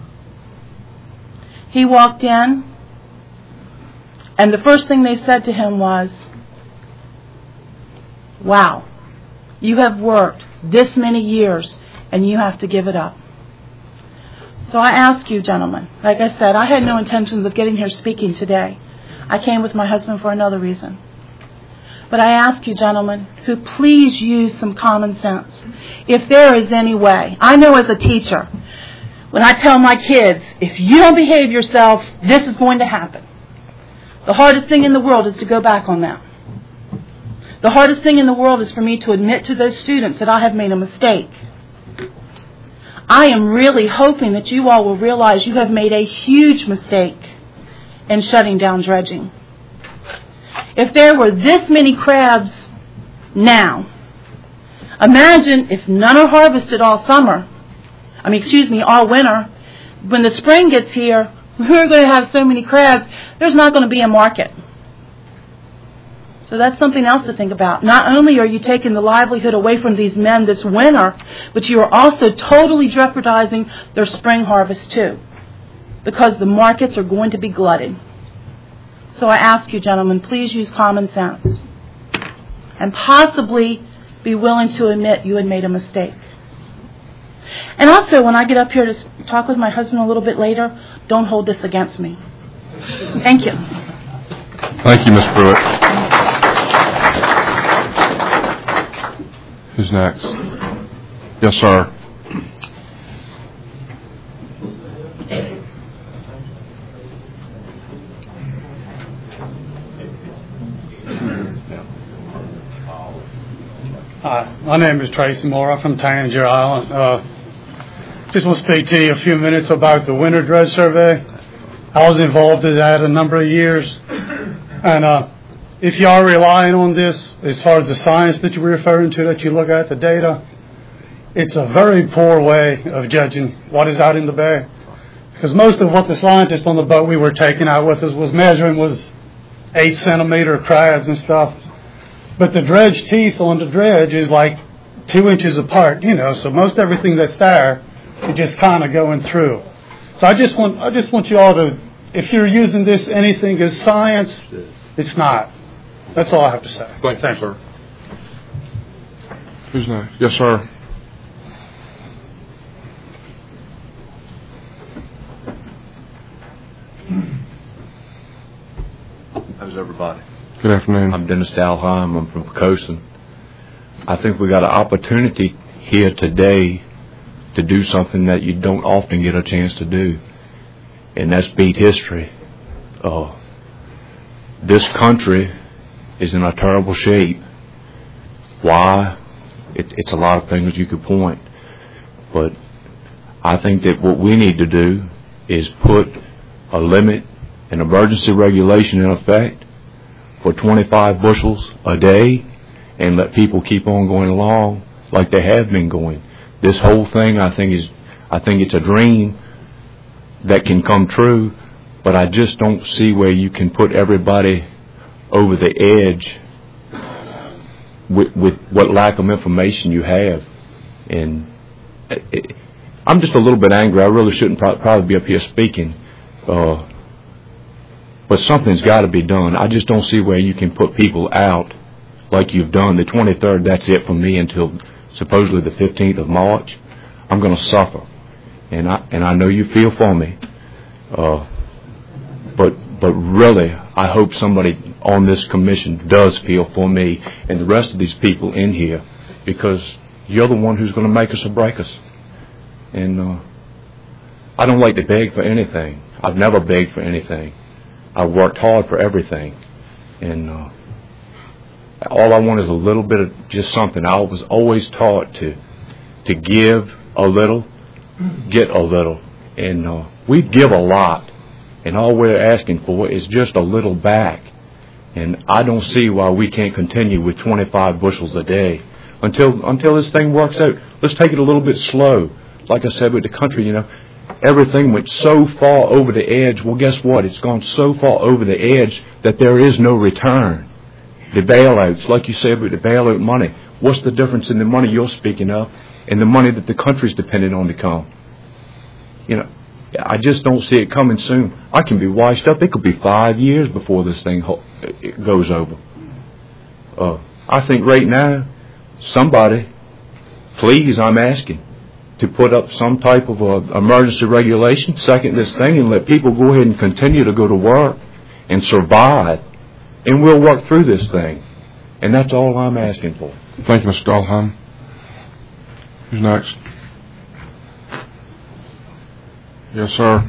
He walked in, and the first thing they said to him was, wow, you have worked this many years, and you have to give it up. So I ask you, gentlemen, like I said, I had no intentions of getting here speaking today. I came with my husband for another reason. But I ask you, gentlemen, to please use some common sense. If there is any way, I know as a teacher, when I tell my kids, if you don't behave yourself, this is going to happen. The hardest thing in the world is to go back on that. The hardest thing in the world is for me to admit to those students that I have made a mistake. I am really hoping that you all will realize you have made a huge mistake in shutting down dredging. If there were this many crabs now, imagine if none are harvested all summer, I mean, excuse me, all winter. When the spring gets here, we're going to have so many crabs, there's not going to be a market. So that's something else to think about. Not only are you taking the livelihood away from these men this winter, but you are also totally jeopardizing their spring harvest too, because the markets are going to be glutted. So I ask you, gentlemen, please use common sense and possibly be willing to admit you had made a mistake. And also, when I get up here to talk with my husband a little bit later, don't hold this against me. Thank you. Thank you, Miz Pruitt. Who's next? Yes, sir. Hi, my name is Tracy Moore. I'm from Tangier Island. Uh, just want to speak to you a few minutes about the winter dredge survey. I was involved in that a number of years. And uh, if you are relying on this, as far as the science that you're referring to, that you look at, the data, it's a very poor way of judging what is out in the bay. Because most of what the scientists on the boat we were taking out with us was measuring was eight centimeter crabs and stuff. But the dredge teeth on the dredge is like two inches apart, you know, so most everything that's there is just kind of going through. So I just want I just want you all to, if you're using this anything as science, it's not. That's all I have to say. Thank you, sir. Who's next? Yes, sir. How's everybody? Good afternoon. I'm Dennis Dalheim. I'm from Pocosin. I think we got an opportunity here today to do something that you don't often get a chance to do, and that's beat history. Uh, this country is in a terrible shape. Why? It, it's a lot of things you could point, but I think that what we need to do is put a limit, an emergency regulation in effect for twenty-five bushels a day, and let people keep on going along like they have been going. This whole thing, I think, is, I think it's a dream that can come true, but I just don't see where you can put everybody over the edge with, with what lack of information you have. And it, it, I'm just a little bit angry. I really shouldn't pro- probably be up here speaking, uh, but something's got to be done. I just don't see where you can put people out like you've done. The twenty-third, that's it for me until supposedly the fifteenth of March. I'm going to suffer, and I and I know you feel for me, uh, but but really, I hope somebody on this commission does feel for me and the rest of these people in here, because you're the one who's going to make us or break us. And uh, I don't like to beg for anything. I've never begged for anything. I've worked hard for everything, and uh, all I want is a little bit of just something. I was always taught to to give a little, get a little, and uh, we give a lot, and all we're asking for is just a little back. And I don't see why we can't continue with twenty-five bushels a day until until this thing works out. Let's take it a little bit slow. Like I said with the country, you know, everything went so far over the edge. Well, guess what? It's gone so far over the edge that there is no return. The bailouts, like you said with the bailout money, what's the difference in the money you're speaking of and the money that the country's dependent on to come? You know, I just don't see it coming soon. I can be washed up. It could be five years before this thing ho- it goes over. Uh, I think right now, somebody, please, I'm asking, to put up some type of a emergency regulation, second this thing, and let people go ahead and continue to go to work and survive. And we'll work through this thing. And that's all I'm asking for. Thank you, Mister Dahlheim. Who's next? Yes, sir.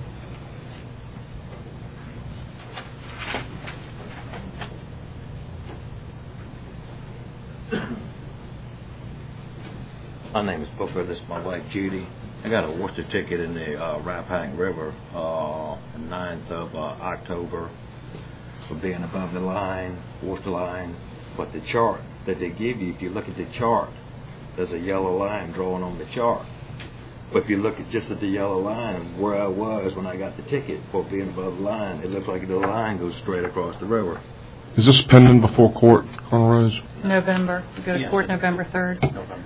My name is Booker. This is my wife, Judy. I got a Worcester ticket in the uh, Rappahannock River uh, the ninth of uh, October for being above the line, Worcester line. But the chart that they give you, if you look at the chart, there's a yellow line drawn on the chart. But if you look at just at the yellow line, where I was when I got the ticket for being above the line, it looks like the line goes straight across the river. Is this pending before court, Colonel Rose? November. We go to Yes. court November third. November.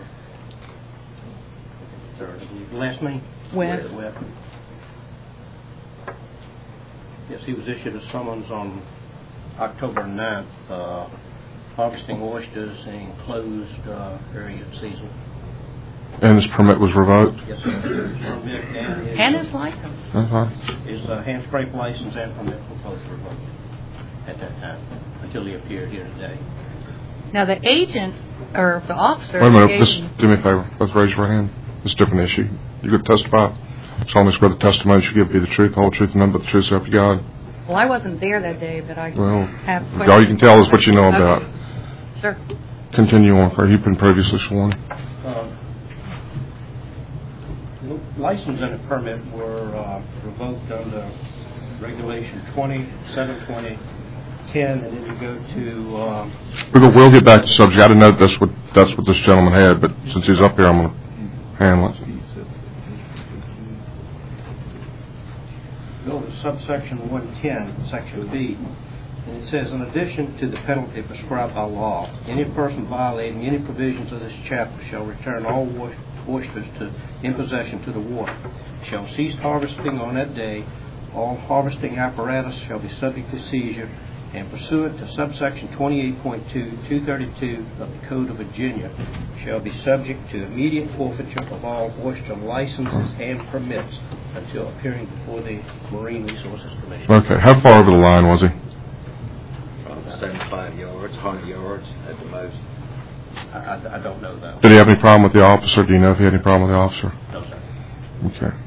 Third. Last name? Webb. Webb. Yes, he was issued a summons on October ninth, uh, harvesting oysters in closed uh, area of season. And his permit was revoked? Yes, sir. Permit and his, And his license. That's fine. His uh, hand scrape license and permit were both revoked at that time until he appeared here today. Now the agent or the officer. Wait a minute. gave Just him- do me a favor. Let's raise your hand. It's a different issue. You going to testify? Solemnly swear the testimony you give be the truth, the whole truth, and nothing but the truth, so help you God. Well, I wasn't there that day, but I Well, have questions. all you can tell us what you know Okay. about. Sure. Continue on, or you've been previously sworn. Uh, license and a permit were uh, revoked under regulation twenty, seven twenty, ten, and then you go to um, We'll, go, we'll get back to the subject. I didn't know that's what that's what this gentleman had, but since he's up here, I'm going to handle it. Go to subsection one ten, section B, and it says, in addition to the penalty prescribed by law, any person violating any provisions of this chapter shall return all oysters to, in possession to the wharf, shall cease harvesting on that day, all harvesting apparatus shall be subject to seizure, and pursuant to subsection twenty-eight point two, two thirty-two of the Code of Virginia, shall be subject to immediate forfeiture of all oyster licenses and permits until appearing before the Marine Resources Commission. Okay. How far over the line was he? From seventy-five yards, one hundred yards at the most. I, I, I don't know that. Did he have any problem with the officer? Do you know if he had any problem with the officer? No, sir. Okay.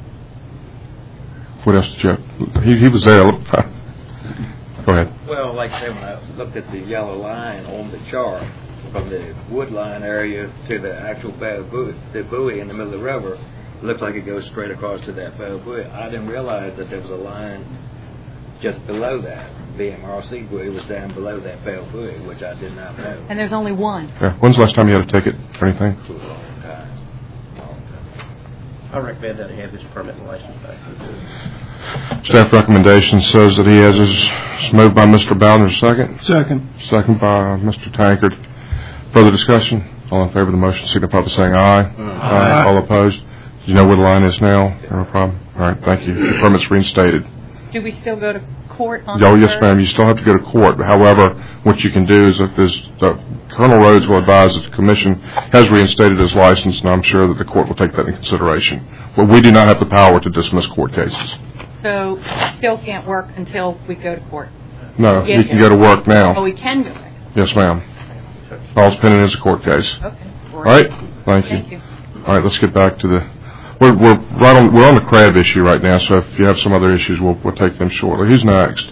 What else did you have? He, he was there. Go ahead. Well, like I said, when I looked at the yellow line on the chart, from the wood line area to the actual bow buoy, the buoy in the middle of the river, it looks like it goes straight across to that bow buoy. I didn't realize that there was a line just below that. V M R C buoy was down below that bow buoy, which I did not know. And there's only one. Yeah. When's the last time you had a ticket or anything? For a long time. Long time. I recommend that he have his permit and license back. Staff recommendation says that he has his, moved by Mister Bowden, second. Second. Second by Mister Tankard. Further discussion? All in favor of the motion, signify by saying aye. Aye. All opposed? Do you know where the line is now? No problem. All right, thank you. The permit's reinstated. Do we still go to court on Oh, the yes, third? ma'am. You still have to go to court. However, what you can do is that there's, the, Colonel Rhodes will advise that the commission has reinstated his license, and I'm sure that the court will take that into consideration. But we do not have the power to dismiss court cases. So still can't work until we go to court? No, Get he can here. go to work Oh, now. we can go there? Yes, ma'am. All's pending is a court case. Okay. All right. Thank you. Thank you. All right. Let's get back to the. We're we're right on we're on the crab issue right now. So if you have some other issues, we'll we'll take them shortly. Who's next?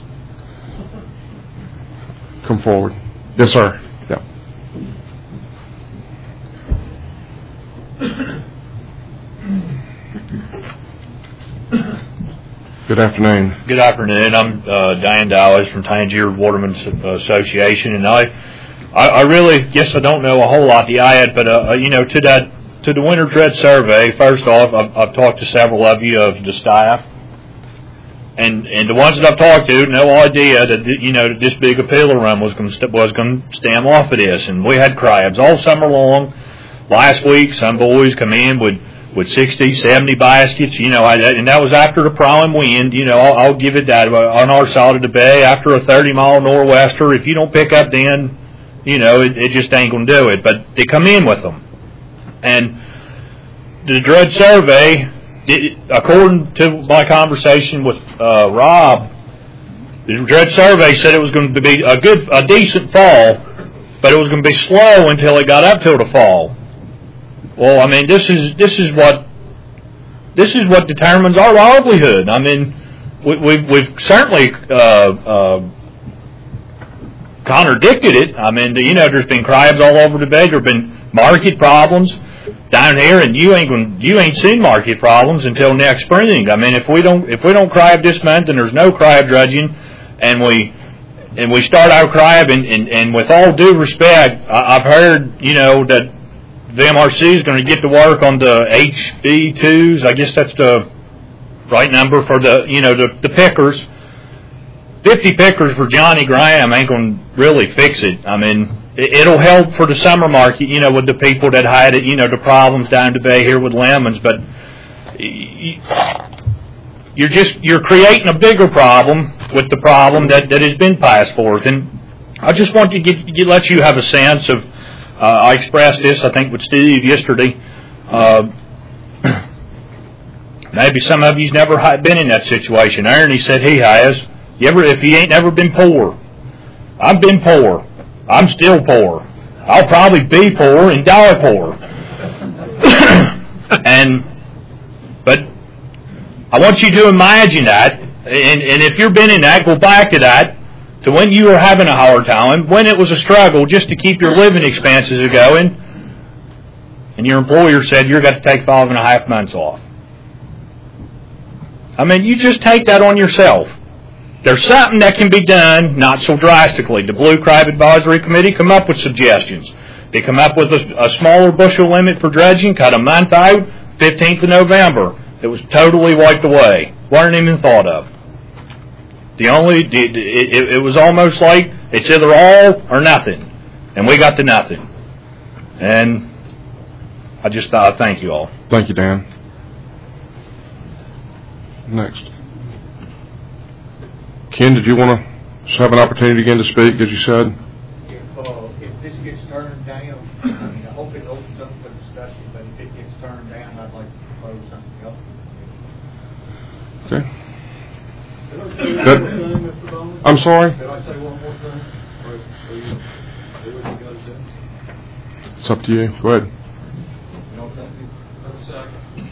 Come forward. Yes, sir. Yeah. Good afternoon. Good afternoon. I'm uh, Diane Dowles from Tangier Watermen's Association, and I, I, I really guess I don't know a whole lot the I A D, but uh, you know, to that to the winter dredge survey. First off, I've, I've talked to several of you of the staff, and and the ones that I've talked to, no idea that you know that this big appealer run was going st- was going to stem off of this, and we had crabs all summer long. Last week, some boys come in with. with sixty, seventy baskets, you know, I, and that was after the prowling wind, you know, I'll, I'll give it that. On our side of the bay, after a thirty mile nor'wester, if you don't pick up then, you know, it, it just ain't going to do it. But they come in with them. And the dredge survey, it, according to my conversation with uh, Rob, the dredge survey said it was going to be a good, a decent fall, but it was going to be slow until it got up till the fall. Well, I mean, this is this is what this is what determines our livelihood. I mean, we, we've we've certainly uh, uh, contradicted it. I mean, you know, there's been crabs all over the bay. There've been market problems down here, and you ain't going you ain't seen market problems until next spring. I mean, if we don't if we don't crab this month, and there's no crab dredging, and we and we start our crab, and and, and with all due respect, I, I've heard you know that. The M R C is going to get to work on the H B twos. I guess that's the right number for the, you know, the, the pickers. fifty pickers for Johnny Graham ain't going to really fix it. I mean, it, it'll help for the summer market, you know, with the people that had it, you know, the problems down the bay here with lemons. But you're just, you're creating a bigger problem with the problem that, that has been passed forth. And I just want to get, get, let you have a sense of, Uh, I expressed this, I think, with Steve yesterday. Uh, maybe some of you's never been in that situation. Ernie said he has. You ever, if he ain't never been poor, I've been poor. I'm still poor. I'll probably be poor and die poor. and, but I want you to imagine that, and, and if you've been in that, go back to that. To when you were having a hard time, when it was a struggle just to keep your living expenses going, and your employer said you're going to take five and a half months off. I mean, you just take that on yourself. There's something that can be done, not so drastically. The Blue Crab Advisory Committee come up with suggestions. They come up with a, a smaller bushel limit for dredging, cut a month out, fifteenth of November. It was totally wiped away. Weren't even thought of. The only, it, it, it was almost like it's either all or nothing. And we got to nothing. And I just thought, thank you all. Thank you, Dan. Next. Ken, did you want to have an opportunity again to speak, as you said? If, uh, if this gets turned down, I mean, I hope it opens up for discussion, but if it gets turned down, I'd like to propose something else. Okay. Did I say Good. one more thing, Mister Bowman? I'm sorry? Did I say one more thing? Or, or you, or what you guys said? It's up to you. Go ahead. No, thank you. For a second.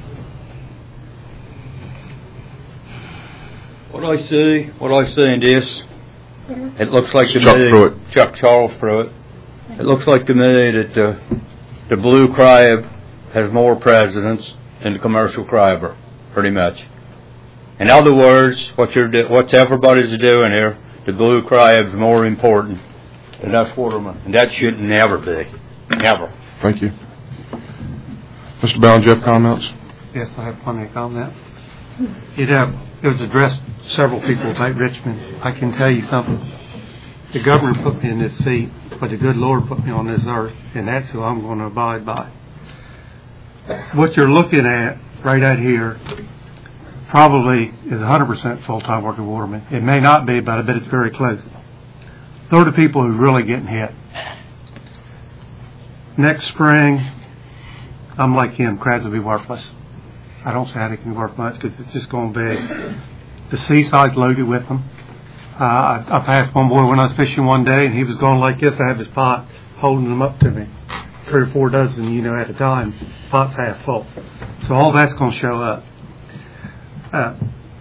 What I see, what I see in this, it looks like to Chuck me, Pruitt. Chuck Charles Pruitt. It looks like to me that the, the blue crab has more precedence than the commercial crabber, pretty much. In other words, what you're do, what everybody's doing here, the blue crab's more important than us watermen, and that should never be, never. Thank you. Mister Bowden, do you have comments? Yes, I have plenty of comment. It, uh, it was addressed to several people about Richmond. I can tell you something. The governor put me in this seat, but the good Lord put me on this earth, and that's who I'm going to abide by. What you're looking at right out here probably is one hundred percent full-time working watermen. It may not be, but I bet it's very close. They're the people who are really getting hit. Next spring, I'm like him, crabs will be worthless. I don't say how they can be worth much because it's just going to be, the seaside's loaded with them. Uh, I, I passed one boy when I was fishing one day, and he was going like this. I have his pot holding them up to me, three or four dozen, you know, at a time. Pot's half full. So all that's going to show up. Uh,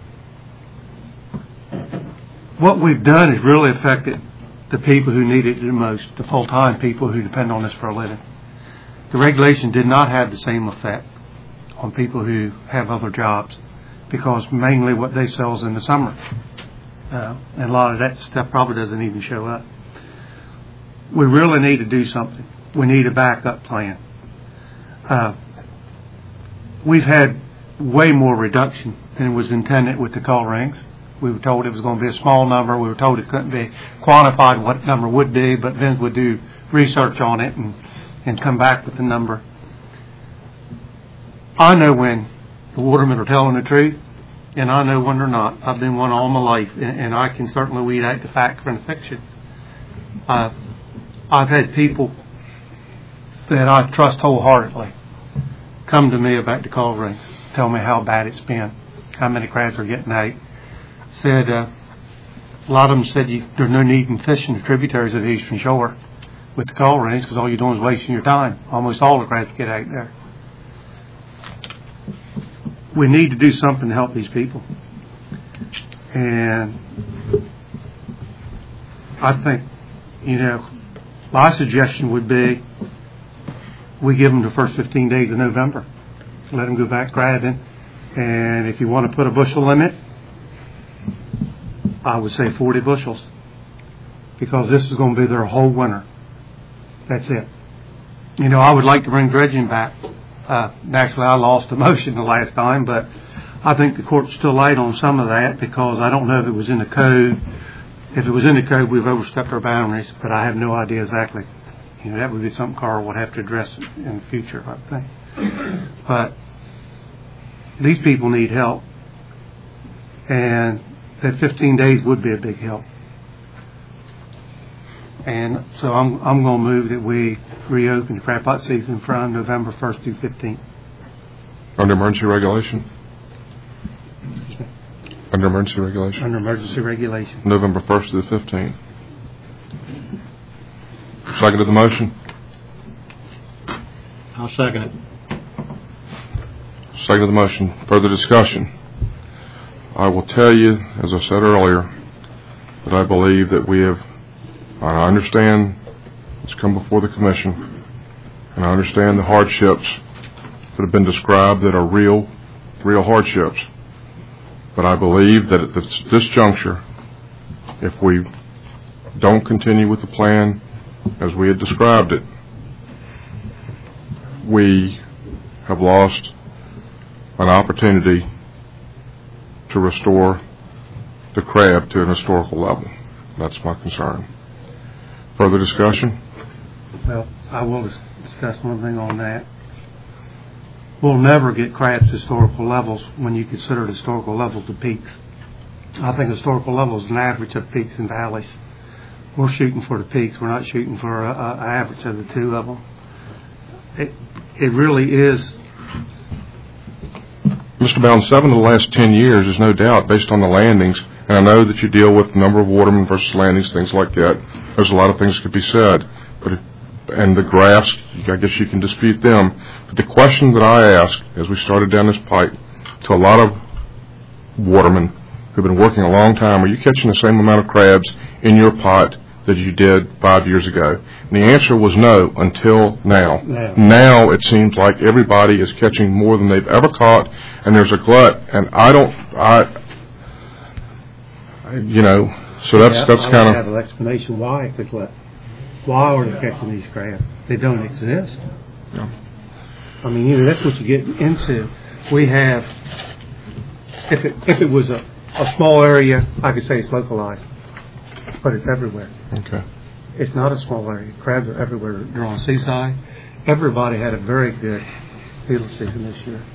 what we've done has really affected the people who need it the most, the full-time people who depend on this for a living. The regulation did not have the same effect on people who have other jobs, because mainly what they sell is in the summer. Uh, and a lot of that stuff probably doesn't even show up. We really need to do something. We need a backup plan. Uh, we've had way more reduction than was intended with the call rings. We were told it was going to be a small number. We were told it couldn't be quantified what the number would be, but Vince would do research on it and, and come back with the number. I know when the watermen are telling the truth, and I know when they're not. I've been one all my life, and, and I can certainly weed out the fact from the fiction. Uh, I've had people that I trust wholeheartedly come to me about the call rings, tell me how bad it's been, how many crabs are getting out. Said uh, a lot of them said you, there's no need in fishing the tributaries of the eastern shore with the call rings because all you're doing is wasting your time. Almost all the crabs get out there. We need to do something to help these people. And I think, you know, my suggestion would be we give them the first fifteen days of November. Let them go back crabbing. And if you want to put a bushel limit, I would say forty bushels. Because this is going to be their whole winter. That's it. You know, I would like to bring dredging back. Uh, naturally, I lost the motion the last time, but I think the court's still light on some of that because I don't know if it was in the code. If it was in the code, we've overstepped our boundaries, but I have no idea exactly. You know, that would be something Carl would have to address in the future, I think. But these people need help, and that fifteen days would be a big help. And so I'm I'm going to move that we reopen the crab pot season from November first through fifteenth. Under emergency regulation? Under emergency regulation? Under emergency regulation. November first to the fifteenth. Second to the motion? I'll second it. Second to the motion. Further discussion. I will tell you, as I said earlier, that I believe that we have, I understand it's come before the commission, and I understand the hardships that have been described that are real, real hardships. But I believe that at this, this juncture, if we don't continue with the plan as we had described it, we have lost an opportunity to restore the crab to an historical level. That's my concern. Further discussion? Well, I will dis- discuss one thing on that. We'll never get crab's historical levels when you consider historical levels of peaks. I think historical levels is an average of peaks and valleys. We're shooting for the peaks. We're not shooting for an average of the two of them. It, it really is. Mister Bowden, seven of the last ten years is no doubt based on the landings, and I know that you deal with the number of watermen versus landings, things like that. There's a lot of things that could be said, but it, and the graphs, I guess you can dispute them. But the question that I ask as we started down this pipe to a lot of watermen who've been working a long time, are you catching the same amount of crabs in your pot that you did five years ago? And the answer was no until now. Now. Now it seems like everybody is catching more than they've ever caught, and there's a glut. And I don't, I, I you know, so that's Yeah, that's I kind would have of. an explanation why it's a glut. Why are they catching these crabs? They don't exist. Yeah. I mean, you know, that's what you get into. We have, if it if it was a, a small area, I could say it's localized, but it's everywhere. Okay. It's not a small area. Crabs are everywhere. They're on Seaside. Everybody had a very good field season this year.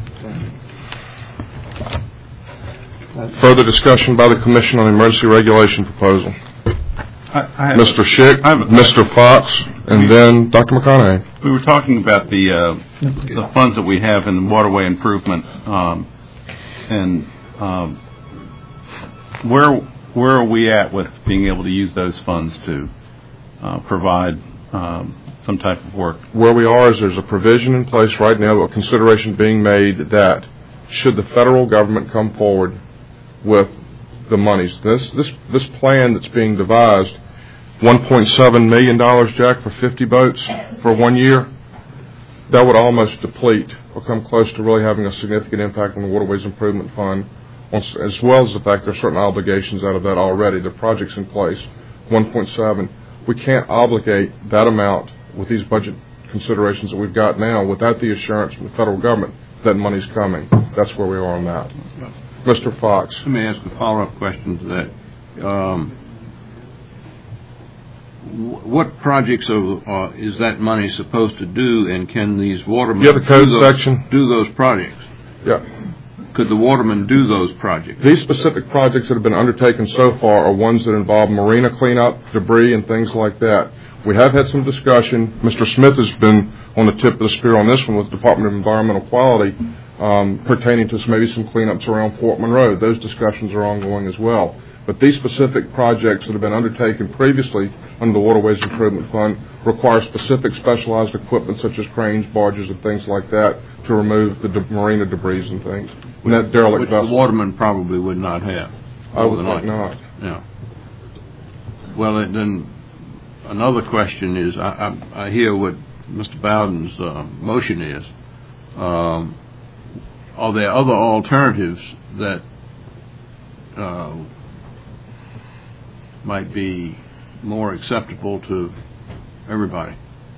So. Further discussion by the Commission on the emergency regulation proposal. I, I have Mister Schick, I have a- Mister Fox, and then Doctor McConaughey. We were talking about the uh, the funds that we have in waterway improvement, um, and um, where where are we at with being able to use those funds to uh, provide um, some type of work? Where we are is there's a provision in place right now, a consideration being made that should the federal government come forward with the monies, this this this plan that's being devised, one point seven million dollars, Jack, for fifty boats for one year, that would almost deplete or come close to really having a significant impact on the Waterways Improvement Fund, as well as the fact there are certain obligations out of that already. The project's in place, one point seven. We can't obligate that amount with these budget considerations that we've got now without the assurance from the federal government that money's coming. That's where we are on that. Mister Fox. Let me ask a follow-up question to that. Um, wh- what projects are, uh, is that money supposed to do, and can these watermen You have a code do, those, section? do those projects? Yeah. Could the watermen do those projects? These specific projects that have been undertaken so far are ones that involve marina cleanup, debris, and things like that. We have had some discussion. Mister Smith has been on the tip of the spear on this one with the Department of Environmental Quality um, pertaining to maybe some cleanups around Fort Monroe. Those discussions are ongoing as well. But these specific projects that have been undertaken previously under the Waterways Improvement Fund require specific specialized equipment such as cranes, barges, and things like that to remove the de- marina debris and things. And that derelict Which vessel. the watermen probably would not have. I would More think than not. likely. Yeah. Well, it- then another question is, I, I, I hear what Mister Bowden's uh, motion is. Um, are there other alternatives that uh, might be more acceptable to everybody?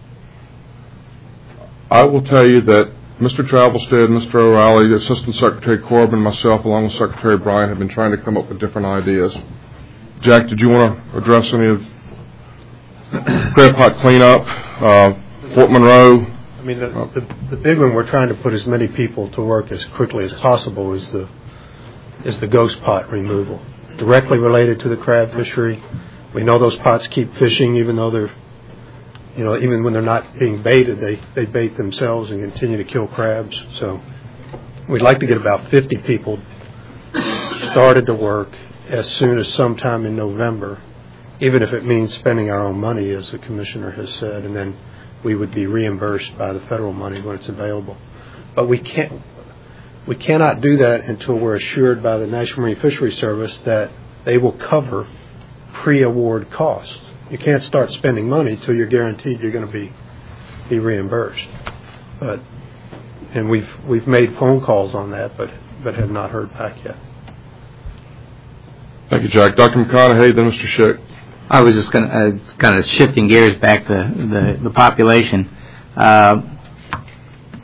I will tell you that Mister Travelstead, Mister O'Reilly, Assistant Secretary Corbin, myself, along with Secretary Bryant, have been trying to come up with different ideas. Jack, did you want to address any of crab pot cleanup, uh, Fort Monroe? I mean, the, the the big one we're trying to put as many people to work as quickly as possible is the is the ghost pot removal, directly related to the crab fishery. We know those pots keep fishing, even though they're, you know, even when they're not being baited, they they bait themselves and continue to kill crabs. So we'd like to get about fifty people started to work as soon as sometime in November, even if it means spending our own money, as the commissioner has said, and then we would be reimbursed by the federal money when it's available. But we can't, we cannot do that until we're assured by the National Marine Fisheries Service that they will cover pre-award costs. You can't start spending money until you're guaranteed you're going to be be reimbursed. But and we've we've made phone calls on that, but but have not heard back yet. Thank you, Jack. Doctor McConaughey, then Mister Schick. I was just going to uh, kind of shifting gears back to the, the population. Uh,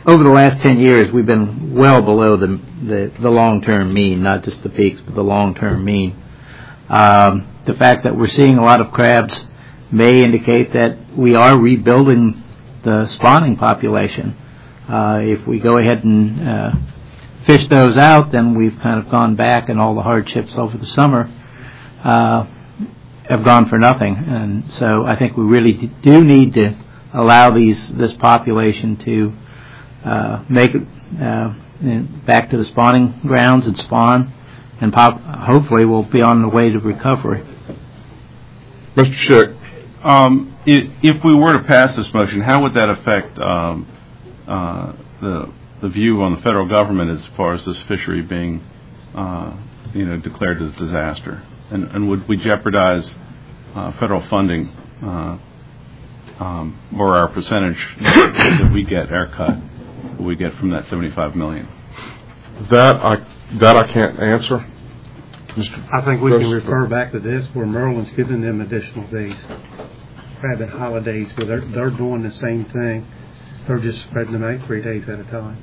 over the last ten years, we've been well below the the, the long-term mean, not just the peaks, but the long-term mean. Um, the fact that we're seeing a lot of crabs may indicate that we are rebuilding the spawning population. Uh, if we go ahead and uh, fish those out, then we've kind of gone back, and all the hardships over the summer uh, have gone for nothing. And so I think we really do need to allow these this population to uh, make it uh, back to the spawning grounds and spawn, and pop, hopefully we'll be on the way to recovery. Mister Schick. Um, i- if we were to pass this motion, how would that affect um, uh, the the view on the federal government as far as this fishery being, uh, you know, declared as disaster? And, and would we jeopardize uh, federal funding uh, um, or our percentage that we get, our cut, that we get from that seventy-five million? That I that I can't answer. Mister I think we Gross- can refer back to this where Maryland's giving them additional days, rabbit holidays, where they're, they're doing the same thing. They're just spreading them out three days at a time.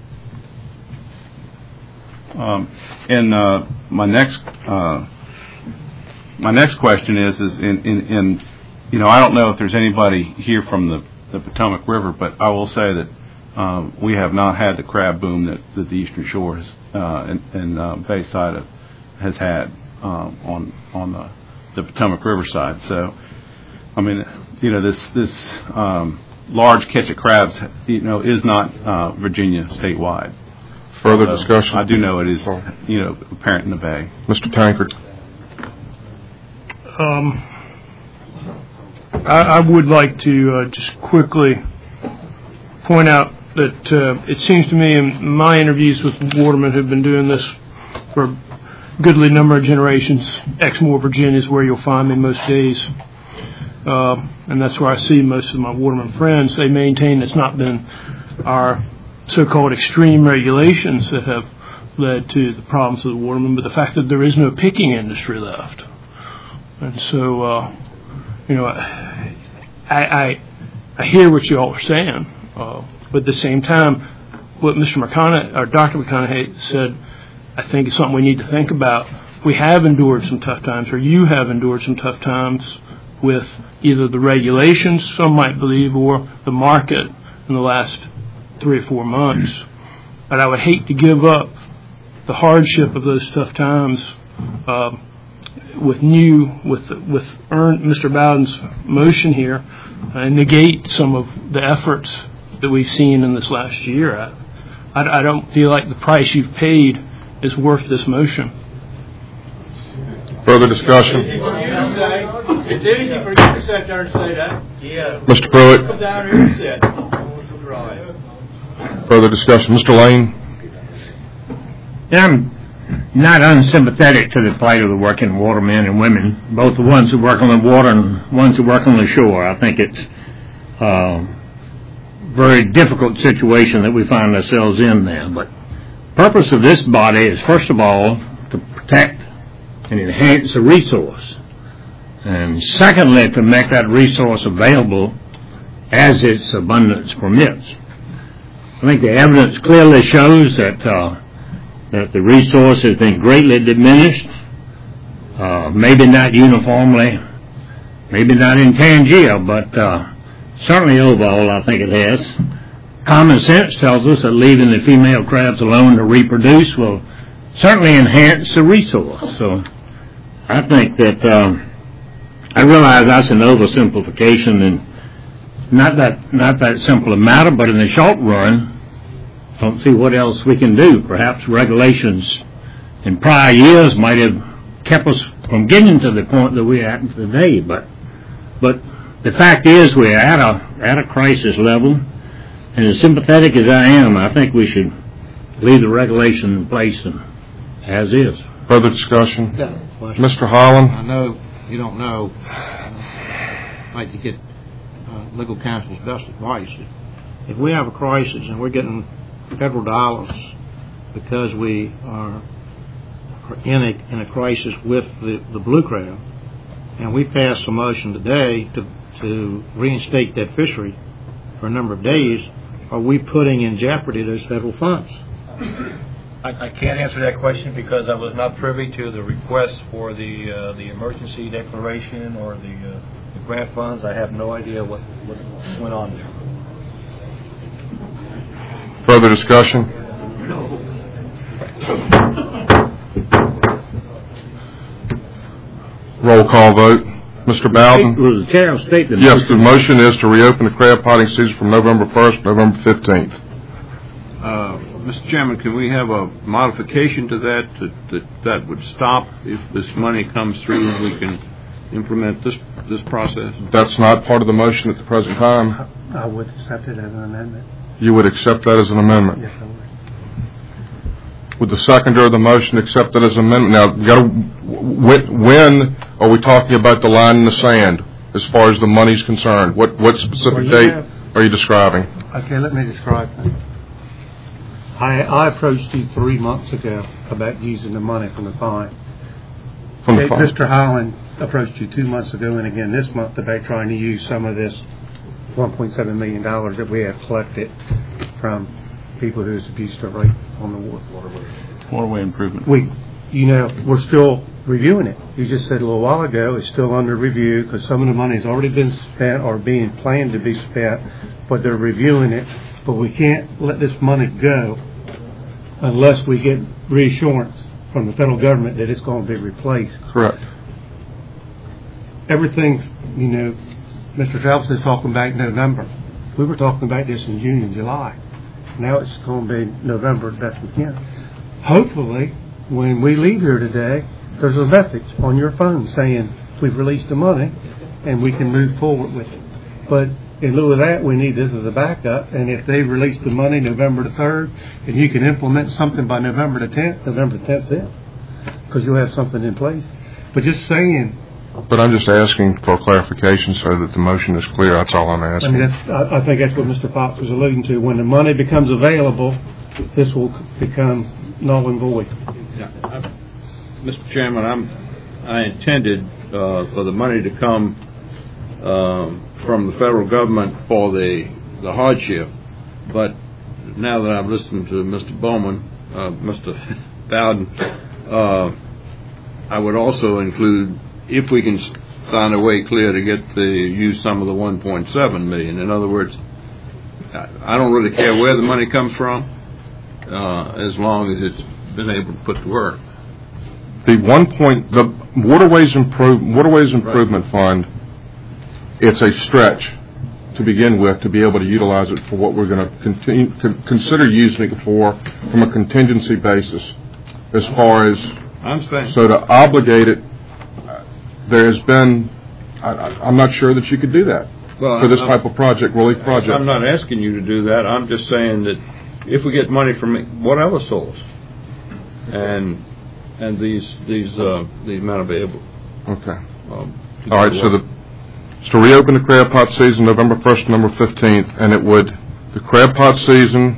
Um, and uh, my next uh, my next question is is in, in, in you know I don't know if there's anybody here from the, the Potomac River, but I will say that um, we have not had the crab boom that, that the Eastern Shore has, uh, and, and uh, Bayside has had um, on on the, the Potomac River side. So I mean, you know, this this um, large catch of crabs, you know, is not uh, Virginia statewide. Further So discussion? I do know it is, you know, apparent in the Bay. Mister Tankard. Um, I, I would like to uh, just quickly point out that uh, it seems to me in my interviews with watermen who've been doing this for a goodly number of generations, Exmoor, Virginia is where you'll find me most days. Uh, and that's where I see most of my waterman friends. They maintain it's not been our so-called extreme regulations that have led to the problems of the watermen, but the fact that there is no picking industry left. And so, uh, you know, I, I I hear what you all are saying, uh, but at the same time, what Mister McConaughey, or Doctor McConaughey said, I think is something we need to think about. We have endured some tough times, or you have endured some tough times with either the regulations, some might believe, or the market in the last three or four months. But I would hate to give up the hardship of those tough times uh, with new, with with Ern, Mister Bowden's motion here, and negate some of the efforts that we've seen in this last year. I, I, I don't feel like the price you've paid is worth this motion. Further discussion? It's easy for you to sit there and say that. Yeah. Mister Pruitt. Come down here and sit. Further discussion? Mister Lane? I'm not unsympathetic to the plight of the working watermen and women, both the ones who work on the water and ones who work on the shore. I think it's a very difficult situation that we find ourselves in there. But the purpose of this body is, first of all, to protect and enhance the resource. And secondly, to make that resource available as its abundance permits. I think the evidence clearly shows that uh, that the resource has been greatly diminished, uh, maybe not uniformly, maybe not in Tangier, but uh, certainly overall I think it has. Common sense tells us that leaving the female crabs alone to reproduce will certainly enhance the resource. So I think that um, I realize that's an oversimplification and not that not that simple a matter, but in the short run, don't see what else we can do. Perhaps regulations in prior years might have kept us from getting to the point that we're at today. But but the fact is we're at a at a crisis level, and as sympathetic as I am, I think we should leave the regulation in place and as is. Further discussion? Yeah. Mister Holland? I know you don't know. I'd like to get uh, legal counsel's best advice. If we have a crisis and we're getting federal dollars because we are in a in a crisis with the, the blue crab, and we pass a motion today to to reinstate that fishery for a number of days, are we putting in jeopardy those federal funds? I, I can't answer that question because I was not privy to the request for the uh, the emergency declaration or the, uh, the grant funds. I have no idea what, what went on there. Further discussion? Roll call vote. Mister Bowden? Was the chair of state the Yes, the motion is to reopen the crab potting season from November first to November fifteenth. Uh, Mister Chairman, can we have a modification to that, that that that would stop if this money comes through and we can implement this this process? That's not part of the motion at the present time. I would accept it as an amendment. You would accept that as an amendment? Yes, I would. Would the seconder of the motion accept that as an amendment? Now, you gotta, when, when are we talking about the line in the sand as far as the money's concerned? What what specific date have, are you describing? Okay, let me describe things. I, I approached you three months ago about using the money from the fine. From the Okay, fine. Mister Holland approached you two months ago and again this month about trying to use some of this one point seven million dollars that we have collected from people who's abused their rights on the waterway. Waterway improvement. We, you know, we're still reviewing it. You just said a little while ago it's still under review because some of the money's already been spent or being planned to be spent, but they're reviewing it. But we can't let this money go unless we get reassurance from the federal government that it's going to be replaced. Correct. Everything, you know, Mister Phelps is talking about November. We were talking about this in June and July. Now it's going to be November as best we can. Hopefully, when we leave here today, there's a message on your phone saying we've released the money and we can move forward with it. But in lieu of that, we need this as a backup. And if they release the money November the third and you can implement something by November the tenth, November the tenth's it. Because you'll have something in place. But just saying. But I'm just asking for clarification so that the motion is clear. That's all I'm I asking. mean, that's, I, I think that's what Mister Fox was alluding to. When the money becomes available, this will become null and void. Yeah, I, Mister Chairman, I'm, I intended uh, for the money to come um, from the federal government for the the hardship, but now that I've listened to Mister Bowman, uh, Mister Bowden, uh, I would also include, if we can find a way clear to get the use some of the one point seven million. In other words, I don't really care where the money comes from, uh, as long as it's been able to put to work. The one point, the Waterways Improve, Waterways Improvement Fund, it's a stretch to begin with to be able to utilize it for what we're going to continue, consider using it for from a contingency basis. As far as, I understand. So to obligate it, there has been, I, I'm not sure that you could do that well, for this I'm, type of project, relief project. I'm not asking you to do that. I'm just saying that if we get money from whatever source, and and these these uh, the amount available. Okay. Um, All right. So the it's to reopen the crab pot season November first to November fifteenth, and it would the crab pot season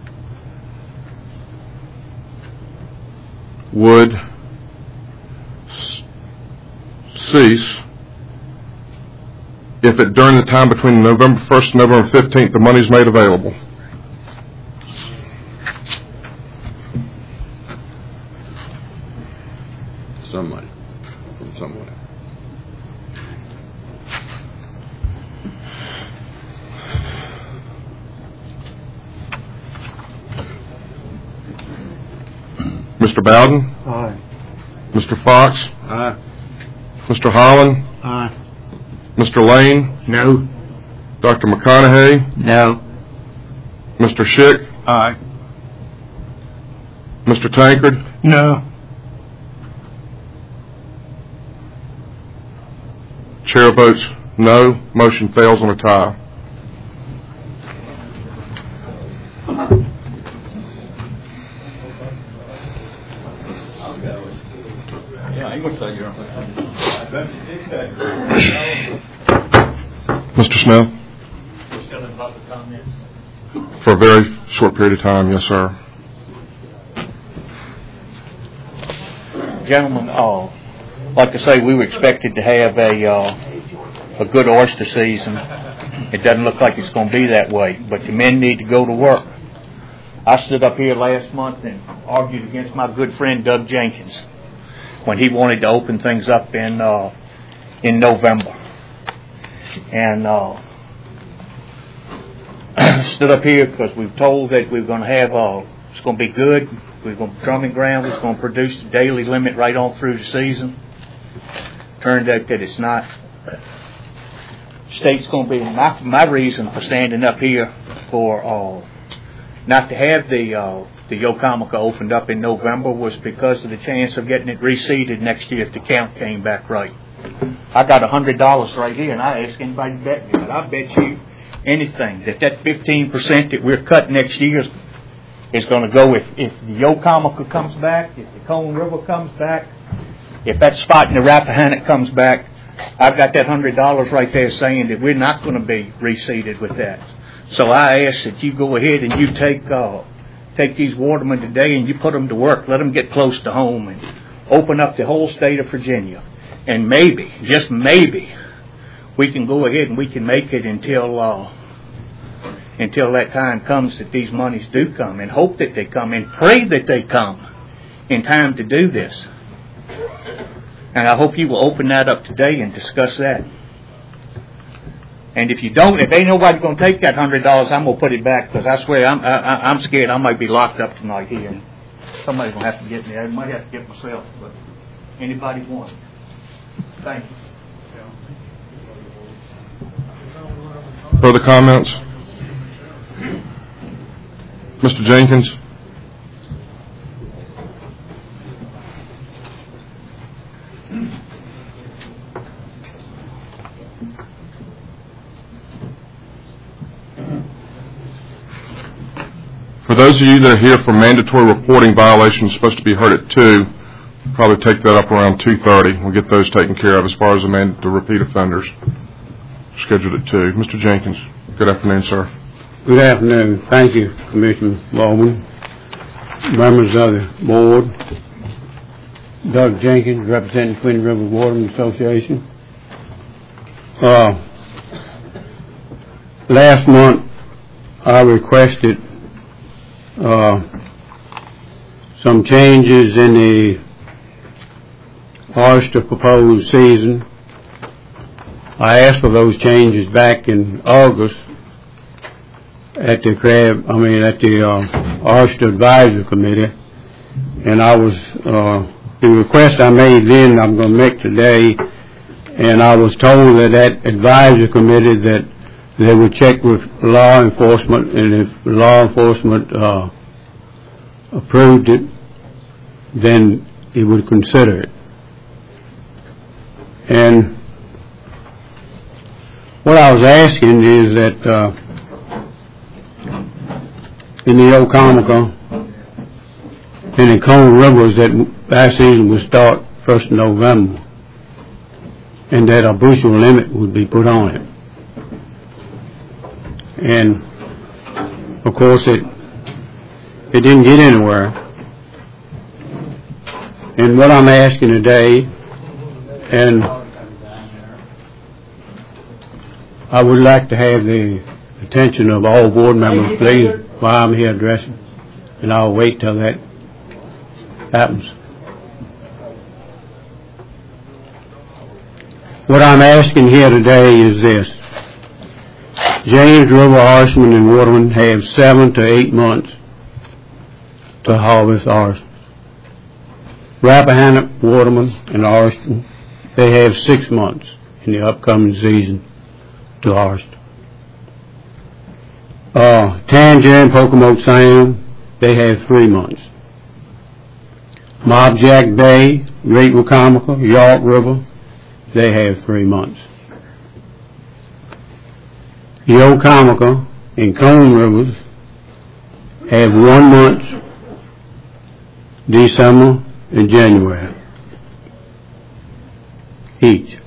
would s- cease if it during the time between November first and November fifteenth the money is made available. Some money from somewhere. Mister Bowden? Aye. Mister Fox? Aye. Mister Holland? Aye. Mister Lane? No. Doctor McConaughey? No. Mister Schick? Aye. Mister Tankard? No. Chair votes no. Motion fails on a tie. Mister Smith? For a very short period of time, yes, sir. Gentlemen, uh, like I say, we were expected to have a uh, a good oyster season, It doesn't look like it's going to be that way, but the men need to go to work. I stood up here last month and argued against my good friend Doug Jenkins when he wanted to open things up in uh, in November. And uh, stood up here because we've told that we're going to have, uh, it's going to be good. We're going to drumming ground. It's going to produce the daily limit right on through the season. Turned out that it's not. State's going to be my, my reason for standing up here for uh, not to have the uh, the Yokomoka opened up in November was because of the chance of getting it reseeded next year if the count came back right. I got a hundred dollars right here, and I ask anybody to bet me, but I bet you anything that that fifteen percent that we're cutting next year is, is going to go if if the Yokomoka comes back, if the Cone River comes back, if that spot in the Rappahannock comes back. I've got that hundred dollars right there saying that we're not going to be reseeded with that. So I ask that you go ahead and you take uh, take these watermen today and you put them to work. Let them get close to home and open up the whole state of Virginia. And maybe, just maybe, we can go ahead and we can make it until uh, until that time comes that these monies do come, and hope that they come and pray that they come in time to do this. And I hope you will open that up today and discuss that. And if you don't, if ain't nobody going to take that hundred dollars, I'm going to put it back because I swear I'm I, I'm scared I might be locked up tonight here. And somebody's going to have to get me. I might have to get myself, but anybody want it? Thank you. Further comments? Mister Jenkins? For those of you that are here for mandatory reporting violations supposed to be heard at two, probably take that up around two thirty. We'll get those taken care of as far as the, man, the repeat offenders. Scheduled at two. Mister Jenkins, good afternoon, sir. Good afternoon. Thank you, Commissioner Bowman, members of the board. Doug Jenkins, representing Twin River Watermen Association. Uh, last month, I requested uh, some changes in the oyster proposed season. I asked for those changes back in August at the crab, I mean at the uh, oyster advisory committee, and I was uh, the request I made then I'm going to make today, and I was told that that advisory committee that they would check with law enforcement, and if law enforcement uh, approved it, then it would consider it. And what I was asking is that uh, in the Yokomoka and the Cone Rivers that that season would start first of November, and that a bushel limit would be put on it. And of course it it didn't get anywhere. And what I'm asking today, and I would like to have the attention of all board members, please, while I'm here addressing, and I'll wait till that happens. What I'm asking here today is this. James River oarsmen and watermen have seven to eight months to harvest oysters. Rappahannock watermen and oarsmen, they have six months in the upcoming season to harvest. Uh, Tangier and Pocomoke Sound, they have three months. Mob Jack Bay, Great Wicomico, York River, they have three months. The Yokomoka and Cone Rivers have one month, December and January, each.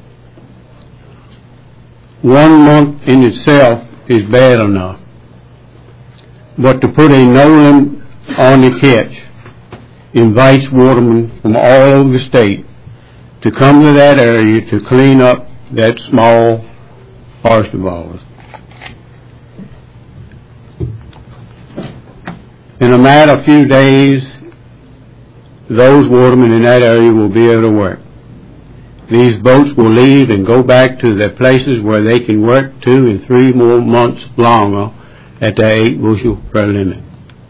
One month in itself is bad enough, but to put a no limit on the catch invites watermen from all over the state to come to that area to clean up that small oyster bars. in a matter of few days, those watermen in that area will be able to work. These boats will leave and go back to their places where they can work two and three more months longer at the eight bushel per limit.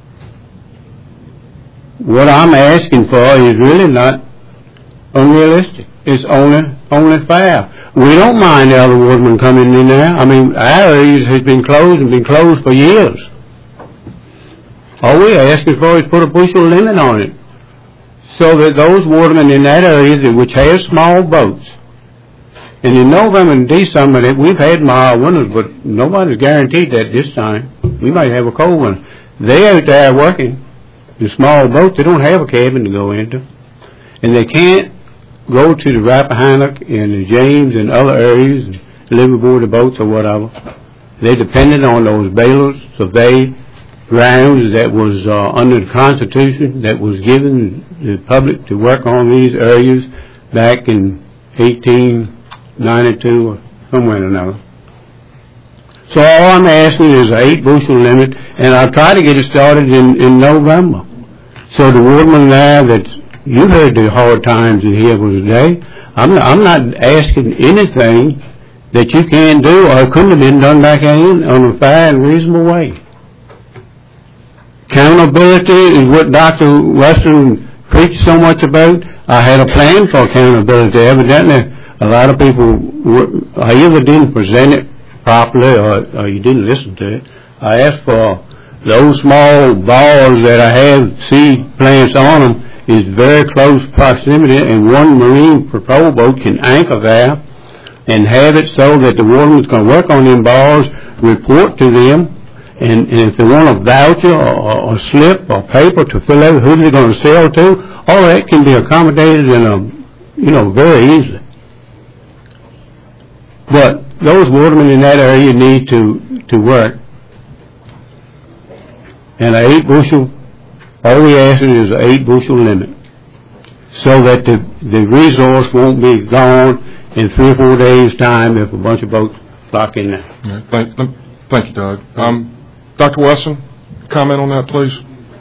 What I'm asking for is really not unrealistic. It's only only fair. We don't mind the other watermen coming in there. I mean, our areas has been closed and been closed for years. All we're asking for is put a bushel limit on it, so that those watermen in that area which have small boats, and in November and December that we've had mild winters, but nobody's guaranteed that this time. We might have a cold winter. They're out there working in small boats. They don't have a cabin to go into, and they can't go to the Rappahannock and the James and other areas and live aboard the boats or whatever. They're dependent on those bailiffs survey grounds that was uh, under the Constitution that was given the public to work on these areas back in eighteen ninety-two or somewhere or another. So all I'm asking is an eight bushel limit, and I'll try to get it started in, in November. So the watermen there that you heard the hard times in here was today, I'm not, I'm not asking anything that you can't do or couldn't have been done back in on a fair and reasonable way. Accountability is what Doctor Western preached so much about. I had a plan for accountability. Evidently, a lot of people were, I either didn't present it properly or, or you didn't listen to it. I asked for those small bars that I have seed plants on them is very close proximity, and one marine patrol boat can anchor there and have it so that the waterman's going to work on them bars, report to them, and, and if they want a voucher or, or slip or paper to fill out who they're going to sell to, all that can be accommodated in a, you know, very easily. But those watermen in that area need to, to work. And an eight bushel, all we asking is an eight bushel limit, so that the, the resource won't be gone in three or four days' time if a bunch of boats lock in there. Yeah, thank, thank you, Doug. Um, Doctor Wesson, comment on that, please.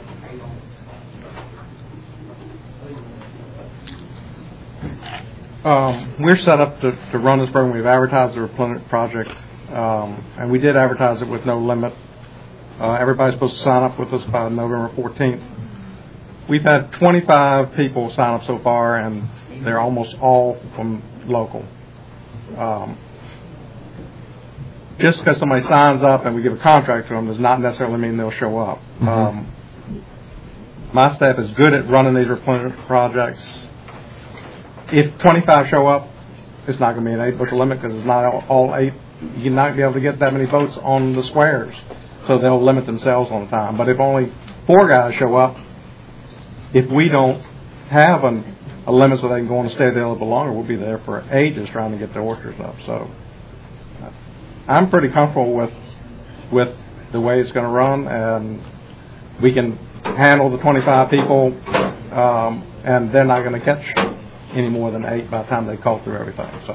Um, we're set up to, to run this program. We've advertised the Replenish project, um, and we did advertise it with no limit. Uh, everybody's supposed to sign up with us by November fourteenth. We've had twenty-five people sign up so far, and they're almost all from local. Um, just because somebody signs up and we give a contract to them does not necessarily mean they'll show up. Mm-hmm. Um, my staff is good at running these replenishment projects. If twenty-five show up, it's not going to be an eight bushel limit because it's not all, all eight. You're not going to be able to get that many boats on the squares, so they'll limit themselves on the time. But if only four guys show up, if we don't have an, a limit so they can go on and stay there a little bit longer, we'll be there for ages trying to get the oysters up. So uh, I'm pretty comfortable with with the way it's going to run, and we can handle the twenty-five people, um, and they're not going to catch any more than eight by the time they call through everything. So.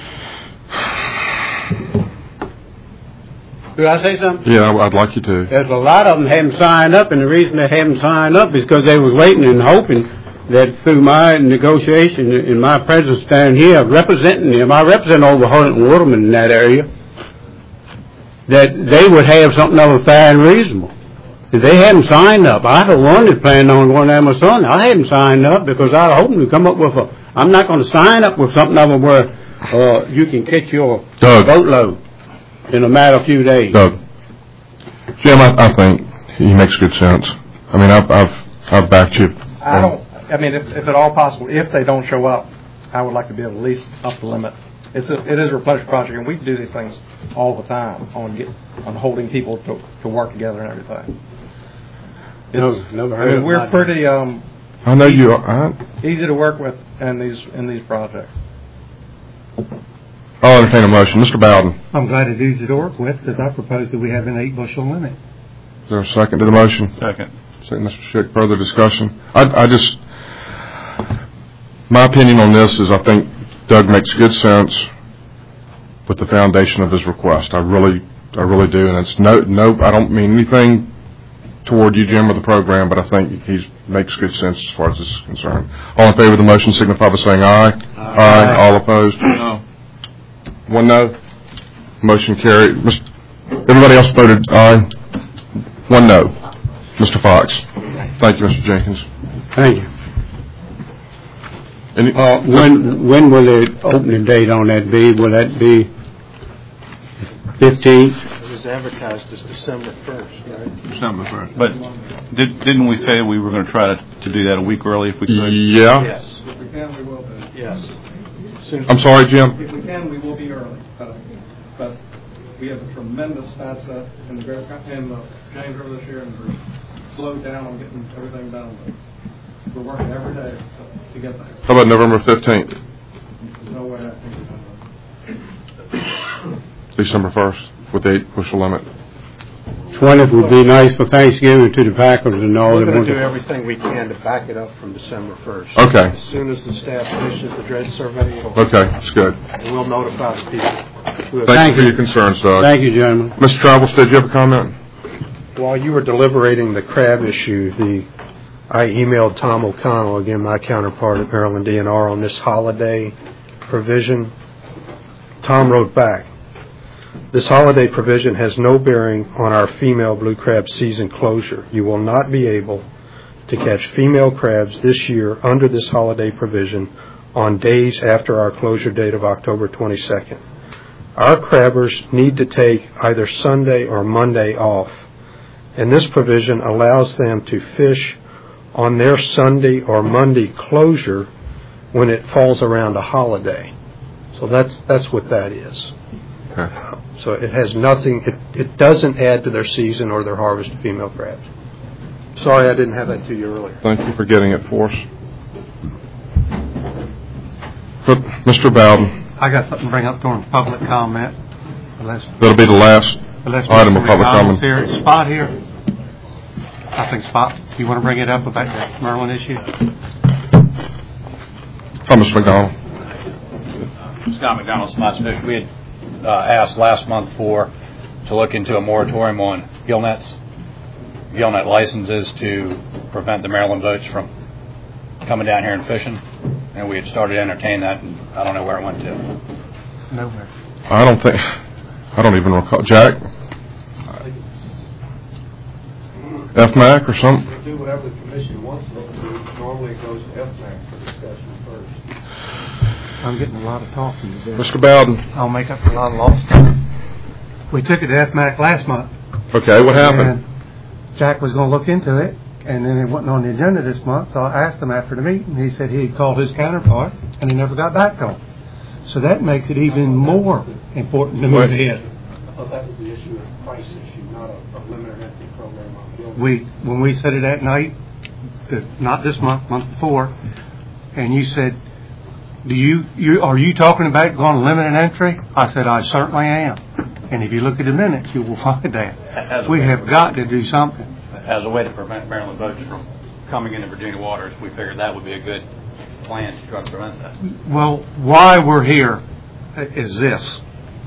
Could I say something? Yeah, I'd like you to. There's a lot of them haven't signed up, and the reason they haven't signed up is because they was waiting and hoping that through my negotiation and my presence down here representing them, I represent over one hundred watermen in that area, that they would have something that was fair and reasonable. If they hadn't signed up, I for one is planning on going down my son. I hadn't signed up because I was hoping to come up with a, I'm not going to sign up with something of where uh, you can catch your Doug. boatload in a matter of few days. Doug. Jim, I, I think he makes good sense. I mean, I've, I've, I've backed you. I don't, I mean, if, if at all possible, if they don't show up, I would like to be able to at least up the limit. It's a, it is a replenishment project, and we do these things all the time on get, on holding people to, to work together and everything. No, never heard I mean, of we're that. pretty um, I know easy, you are. I, easy to work with in these in these projects. I'll entertain a motion. Mister Bowden. I'm glad it's easy to work with because I propose that we have an eight bushel limit. Is there a second to the motion? Second. Second, Mister Schick. Further discussion? I, I just, my opinion on this is I think Doug makes good sense with the foundation of his request. I really, I really do. And it's no, no, I don't mean anything toward you, Jim, or the program, but I think he makes good sense as far as this is concerned. All in favor of the motion signify by saying aye. Aye. Aye. All opposed? No. One no. Motion carried. Everybody else voted aye. One no. Mister Fox. Thank you, Mister Jenkins. Thank you. Any, uh, when when will the opening date on that be? Will that be fifteenth? It was advertised as December first, right? December first. But did, didn't we say we were going to try to, to do that a week early if we could? Yeah. Yes. If we can, we will be. Yes. I'm sorry, Jim? If we can, we will be early. Uh, but we have a tremendous bad set in the, in the James River this year, and we're slowed down on getting everything done. But we're working every day to, to get there. How about November fifteenth? There's no way I think we can. December first with the eight bushel limit. twentieth would be nice for Thanksgiving to the Packers and all. We're going to do everything we can to back it up from December first. Okay. As soon as the staff finishes the dredge survey, okay, that's good. We'll notify the people. Thank, Thank you for your concerns, Doug. Thank you, gentlemen. Mister Travels, did you have a comment? While you were deliberating the crab issue, the I emailed Tom O'Connell, again my counterpart at Maryland D N R, on this holiday provision. Tom wrote back, "This holiday provision has no bearing on our female blue crab season closure. You will not be able to catch female crabs this year under this holiday provision on days after our closure date of October twenty-second. Our crabbers need to take either Sunday or Monday off, and this provision allows them to fish on their Sunday or Monday closure when it falls around a holiday." So that's that's what that is. Okay. Uh, so it has nothing, it, it doesn't add to their season or their harvest of female crabs. Sorry I didn't have that to you earlier. Thank you for getting it for us. But Mister Bowden. I got something to bring up during public comment. Unless, That'll be the last unless item of public comment. Here. Spot here. I think Spot, do you want to bring it up about the Merlin issue? Oh, Mister McDonald. Scott McDonald, Spots Fish. We had uh, asked last month for to look into a moratorium on gillnets, gillnet licenses to prevent the Maryland boats from coming down here and fishing. And we had started to entertain that, and I don't know where it went to. Nowhere. I don't think, I don't even recall. Jack? F M A C or something? We'll do whatever the commission wants us to do. Normally it goes to F M A C for discussion first. I'm getting a lot of talking today. Mister Bowden. I'll make up for a lot of lost time. We took it to F M A C last month. Okay, what happened? And Jack was going to look into it, and then it wasn't on the agenda this month, so I asked him after the meeting. He said he had called his counterpart, and he never got back to him. So that makes it even more important to move ahead. I thought that was the issue of price issue, not a, a limited entry program on buildings. We, when we said it that night, the, not this month, month before, and you said, Do you, you are you talking about going to limit an entry? I said, I certainly am. And if you look at the minutes, you will find that. We have got to do something. As a way to prevent Maryland boats from coming into Virginia waters, we figured that would be a good plan to try to prevent that. Well, why we're here is this.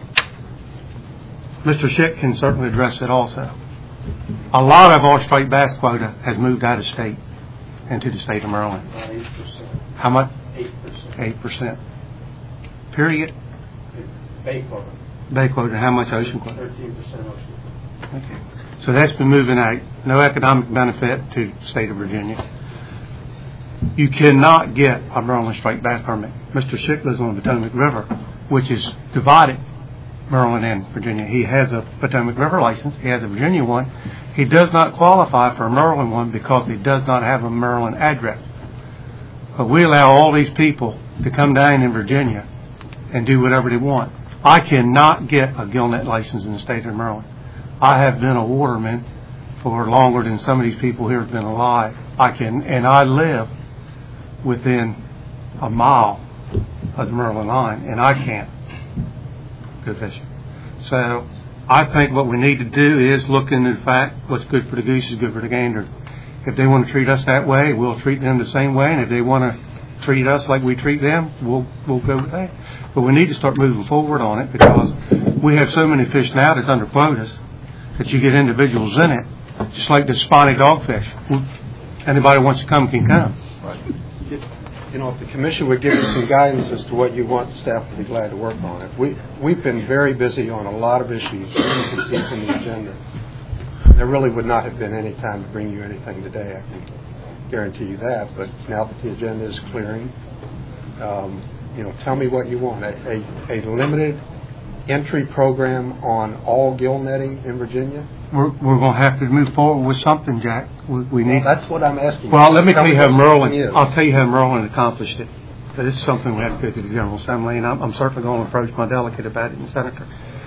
Mister Schick can certainly address it also. A lot of our straight bass quota has moved out of state into the state of Maryland. About eight percent. How much? eight percent. eight percent. Period. Bay quota. Bay quota. How much ocean quota? thirteen percent ocean quota. Okay. So that's been moving out. No economic benefit to the state of Virginia. You cannot get a Maryland straight bass permit. Mister Schick lives on the Potomac River, which is divided Maryland and Virginia. He has a Potomac River license. He has a Virginia one. He does not qualify for a Maryland one because he does not have a Maryland address. But we allow all these people to come down in Virginia and do whatever they want. I cannot get a gillnet license in the state of Maryland. I have been a waterman for longer than some of these people here have been alive. I can, and I live within a mile of the Maryland line, and I can't go fishing. So I think what we need to do is look into the fact what's good for the goose is good for the gander. If they want to treat us that way, we'll treat them the same way, and if they want to treat us like we treat them, we'll we'll go with that. But we need to start moving forward on it because we have so many fish now that's under quotas that you get individuals in it just like the spotted dogfish. Anybody wants to come can come. You know, if the commission would give you some guidance as to what you want, staff would be glad to work on it. We, we've been very busy on a lot of issues, as you can see from the agenda. There really would not have been any time to bring you anything today, I can guarantee you that. But now that the agenda is clearing, um, you know, tell me what you want. A, a, a limited entry program on all gill netting in Virginia? We're, we're going to have to move forward with something, Jack. We, we need. Well, that's what I'm asking. Well, let me tell, tell you me how Merlin. is. I'll tell you how Merlin accomplished it. But this is something we have to go to the General Assembly, and I'm, I'm certainly going to approach my delegate about it, and Senator.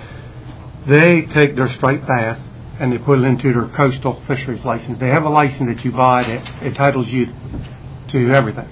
They take their straight bass and they put it into their coastal fisheries license. They have a license that you buy that entitles you to everything.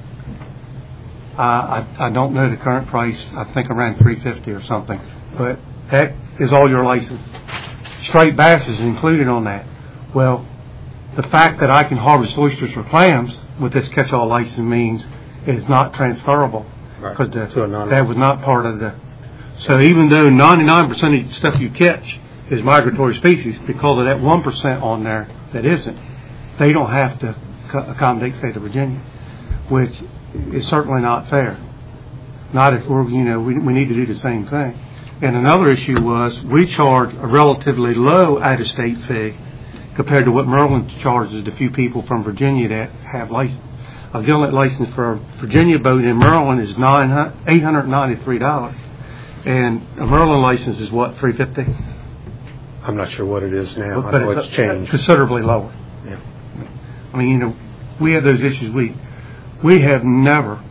Uh, I, I don't know the current price. I think around three fifty or something. But that is all your license. Straight bass is included on that. Well, the fact that I can harvest oysters or clams with this catch-all license means it is not transferable because right. that was not part of the. So even though ninety-nine percent of the stuff you catch is migratory species, because of that one percent on there that isn't, they don't have to accommodate state of Virginia, which is certainly not fair. Not if we're, you know, we, we need to do the same thing. And another issue was we charge a relatively low out-of-state fee compared to what Merlin charges the few people from Virginia that have license. A gill net license for a Virginia boat in Maryland is eight hundred ninety-three dollars. And a Merlin license is what, three hundred fifty dollars? I'm not sure what it is now. But I know it's, it's changed. Considerably lower. Yeah. I mean, you know, we have those issues. We we have never,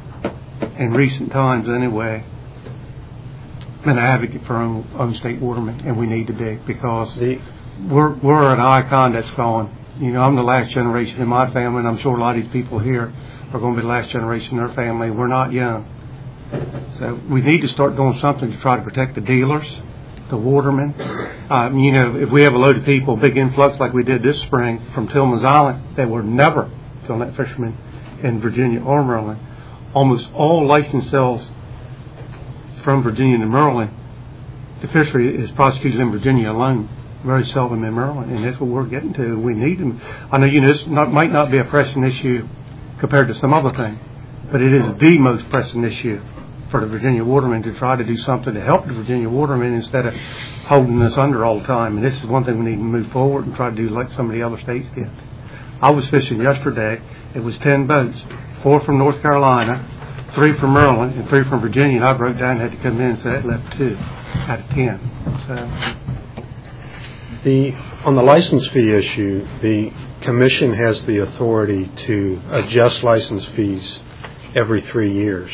in recent times anyway, been an advocate for our own, own state watermen, and we need to be, because the, we're we're an icon that's gone. You know, I'm the last generation in my family, and I'm sure a lot of these people here are going to be the last generation in their family. We're not young. So we need to start doing something to try to protect the dealers, the watermen. Um, you know, if we have a load of people, big influx like we did this spring from Tillman's Island, that were never gill net fishermen in Virginia or Maryland, almost all licensed sales from Virginia to Maryland, the fishery is prosecuted in Virginia alone, very seldom in Maryland, and that's what we're getting to. We need them. I know, you know, this not, might not be a pressing issue compared to some other thing, but it is the most pressing issue for the Virginia watermen to try to do something to help the Virginia watermen instead of holding us under all the time. And this is one thing we need to move forward and try to do like some of the other states did. I was fishing yesterday. It was ten boats, four from North Carolina, three from Maryland, and three from Virginia. And I broke down and had to come in, so that left two out of ten. So, the on the license fee issue, the commission has the authority to adjust license fees every three years.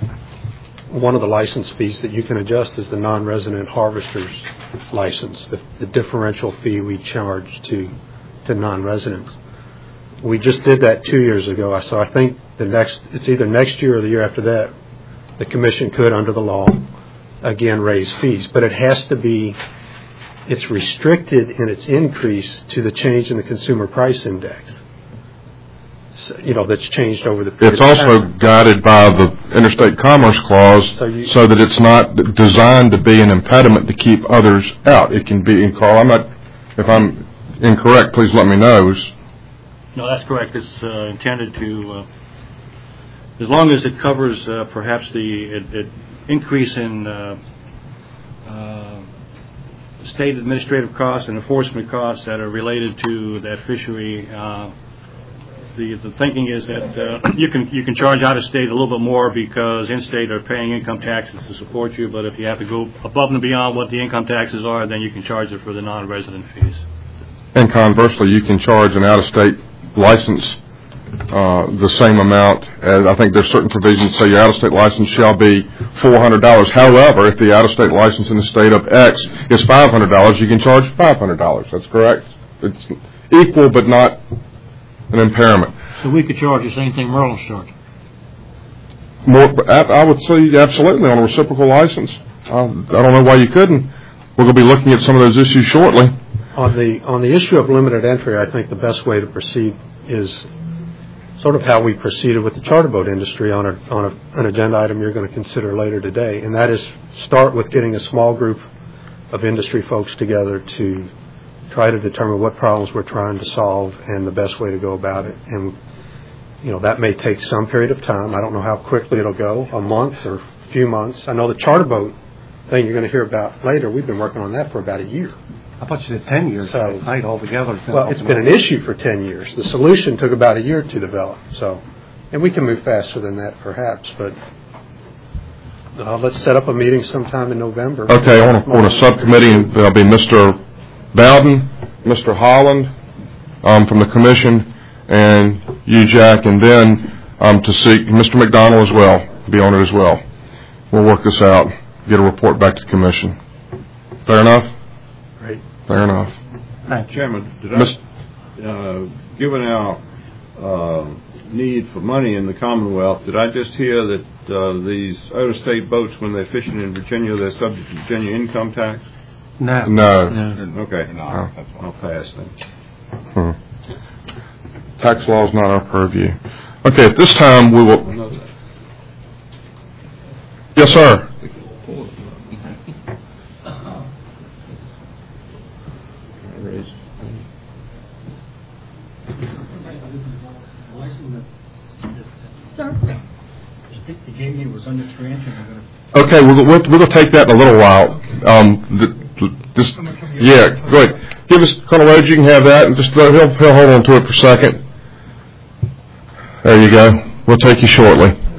One of the license fees that you can adjust is the non-resident harvester's license, the, the differential fee we charge to to non-residents. We just did that two years ago, so I think the next it's either next year or the year after that, the commission could, under the law, again raise fees, but it has to be. It's restricted in its increase to the change in the consumer price index. So, you know, that's changed over the period. It's also guided by the Interstate Commerce Clause, so, you, so that it's not designed to be an impediment to keep others out. It can be, and Carl, I'm not, if I'm incorrect, please let me know. No, that's correct. It's uh, intended to, uh, as long as it covers uh, perhaps the it, it increase in uh, uh, state administrative costs and enforcement costs that are related to that fishery. Uh, The, the thinking is that uh, you can you can charge out of state a little bit more because in-state are paying income taxes to support you, but if you have to go above and beyond what the income taxes are, then you can charge it for the non-resident fees. And conversely, you can charge an out-of-state license uh, the same amount. As I think there's certain provisions that say your out-of-state license shall be four hundred dollars. However, if the out-of-state license in the state of X is five hundred dollars, you can charge five hundred dollars. That's correct. It's equal but not an impairment. So we could charge the same thing Merlin's charging? More, I would say absolutely on a reciprocal license. I don't know why you couldn't. We're going to be looking at some of those issues shortly. On the on the issue of limited entry, I think the best way to proceed is sort of how we proceeded with the charter boat industry on a, on a, an agenda item you're going to consider later today, and that is start with getting a small group of industry folks together to try to determine what problems we're trying to solve and the best way to go about it. And, you know, that may take some period of time. I don't know how quickly it'll go, a month or a few months. I know the charter boat thing you're going to hear about later, we've been working on that for about a year. I thought you said ten years. So, right, altogether. Well, it's been an issue for ten years. The solution took about a year to develop. So, and we can move faster than that, perhaps. But uh, let's set up a meeting sometime in November. Okay, on a, on a subcommittee, there'll be Mister Bowden, Mister Holland um, from the commission, and you, Jack, and then um, to see Mister McDonald as well, be on it as well. We'll work this out, get a report back to the commission. Fair enough? Great. Fair enough. Chairman, did I, uh, given our uh, need for money in the Commonwealth, did I just hear that uh, these out-of-state boats, when they're fishing in Virginia, they're subject to Virginia income tax? No. No. no. Okay. No. I'll pass then. Hmm. Tax law is not our purview. Okay, at this time we will... Yes, sir. Sir? The J D was under three inches. Okay, we'll, we'll, we'll take that in a little while. Um, th- this, yeah, go ahead. Give us, Colonel Rhodes, you can have that, and just uh, he'll, he'll hold on to it for a second. There you go. We'll take you shortly.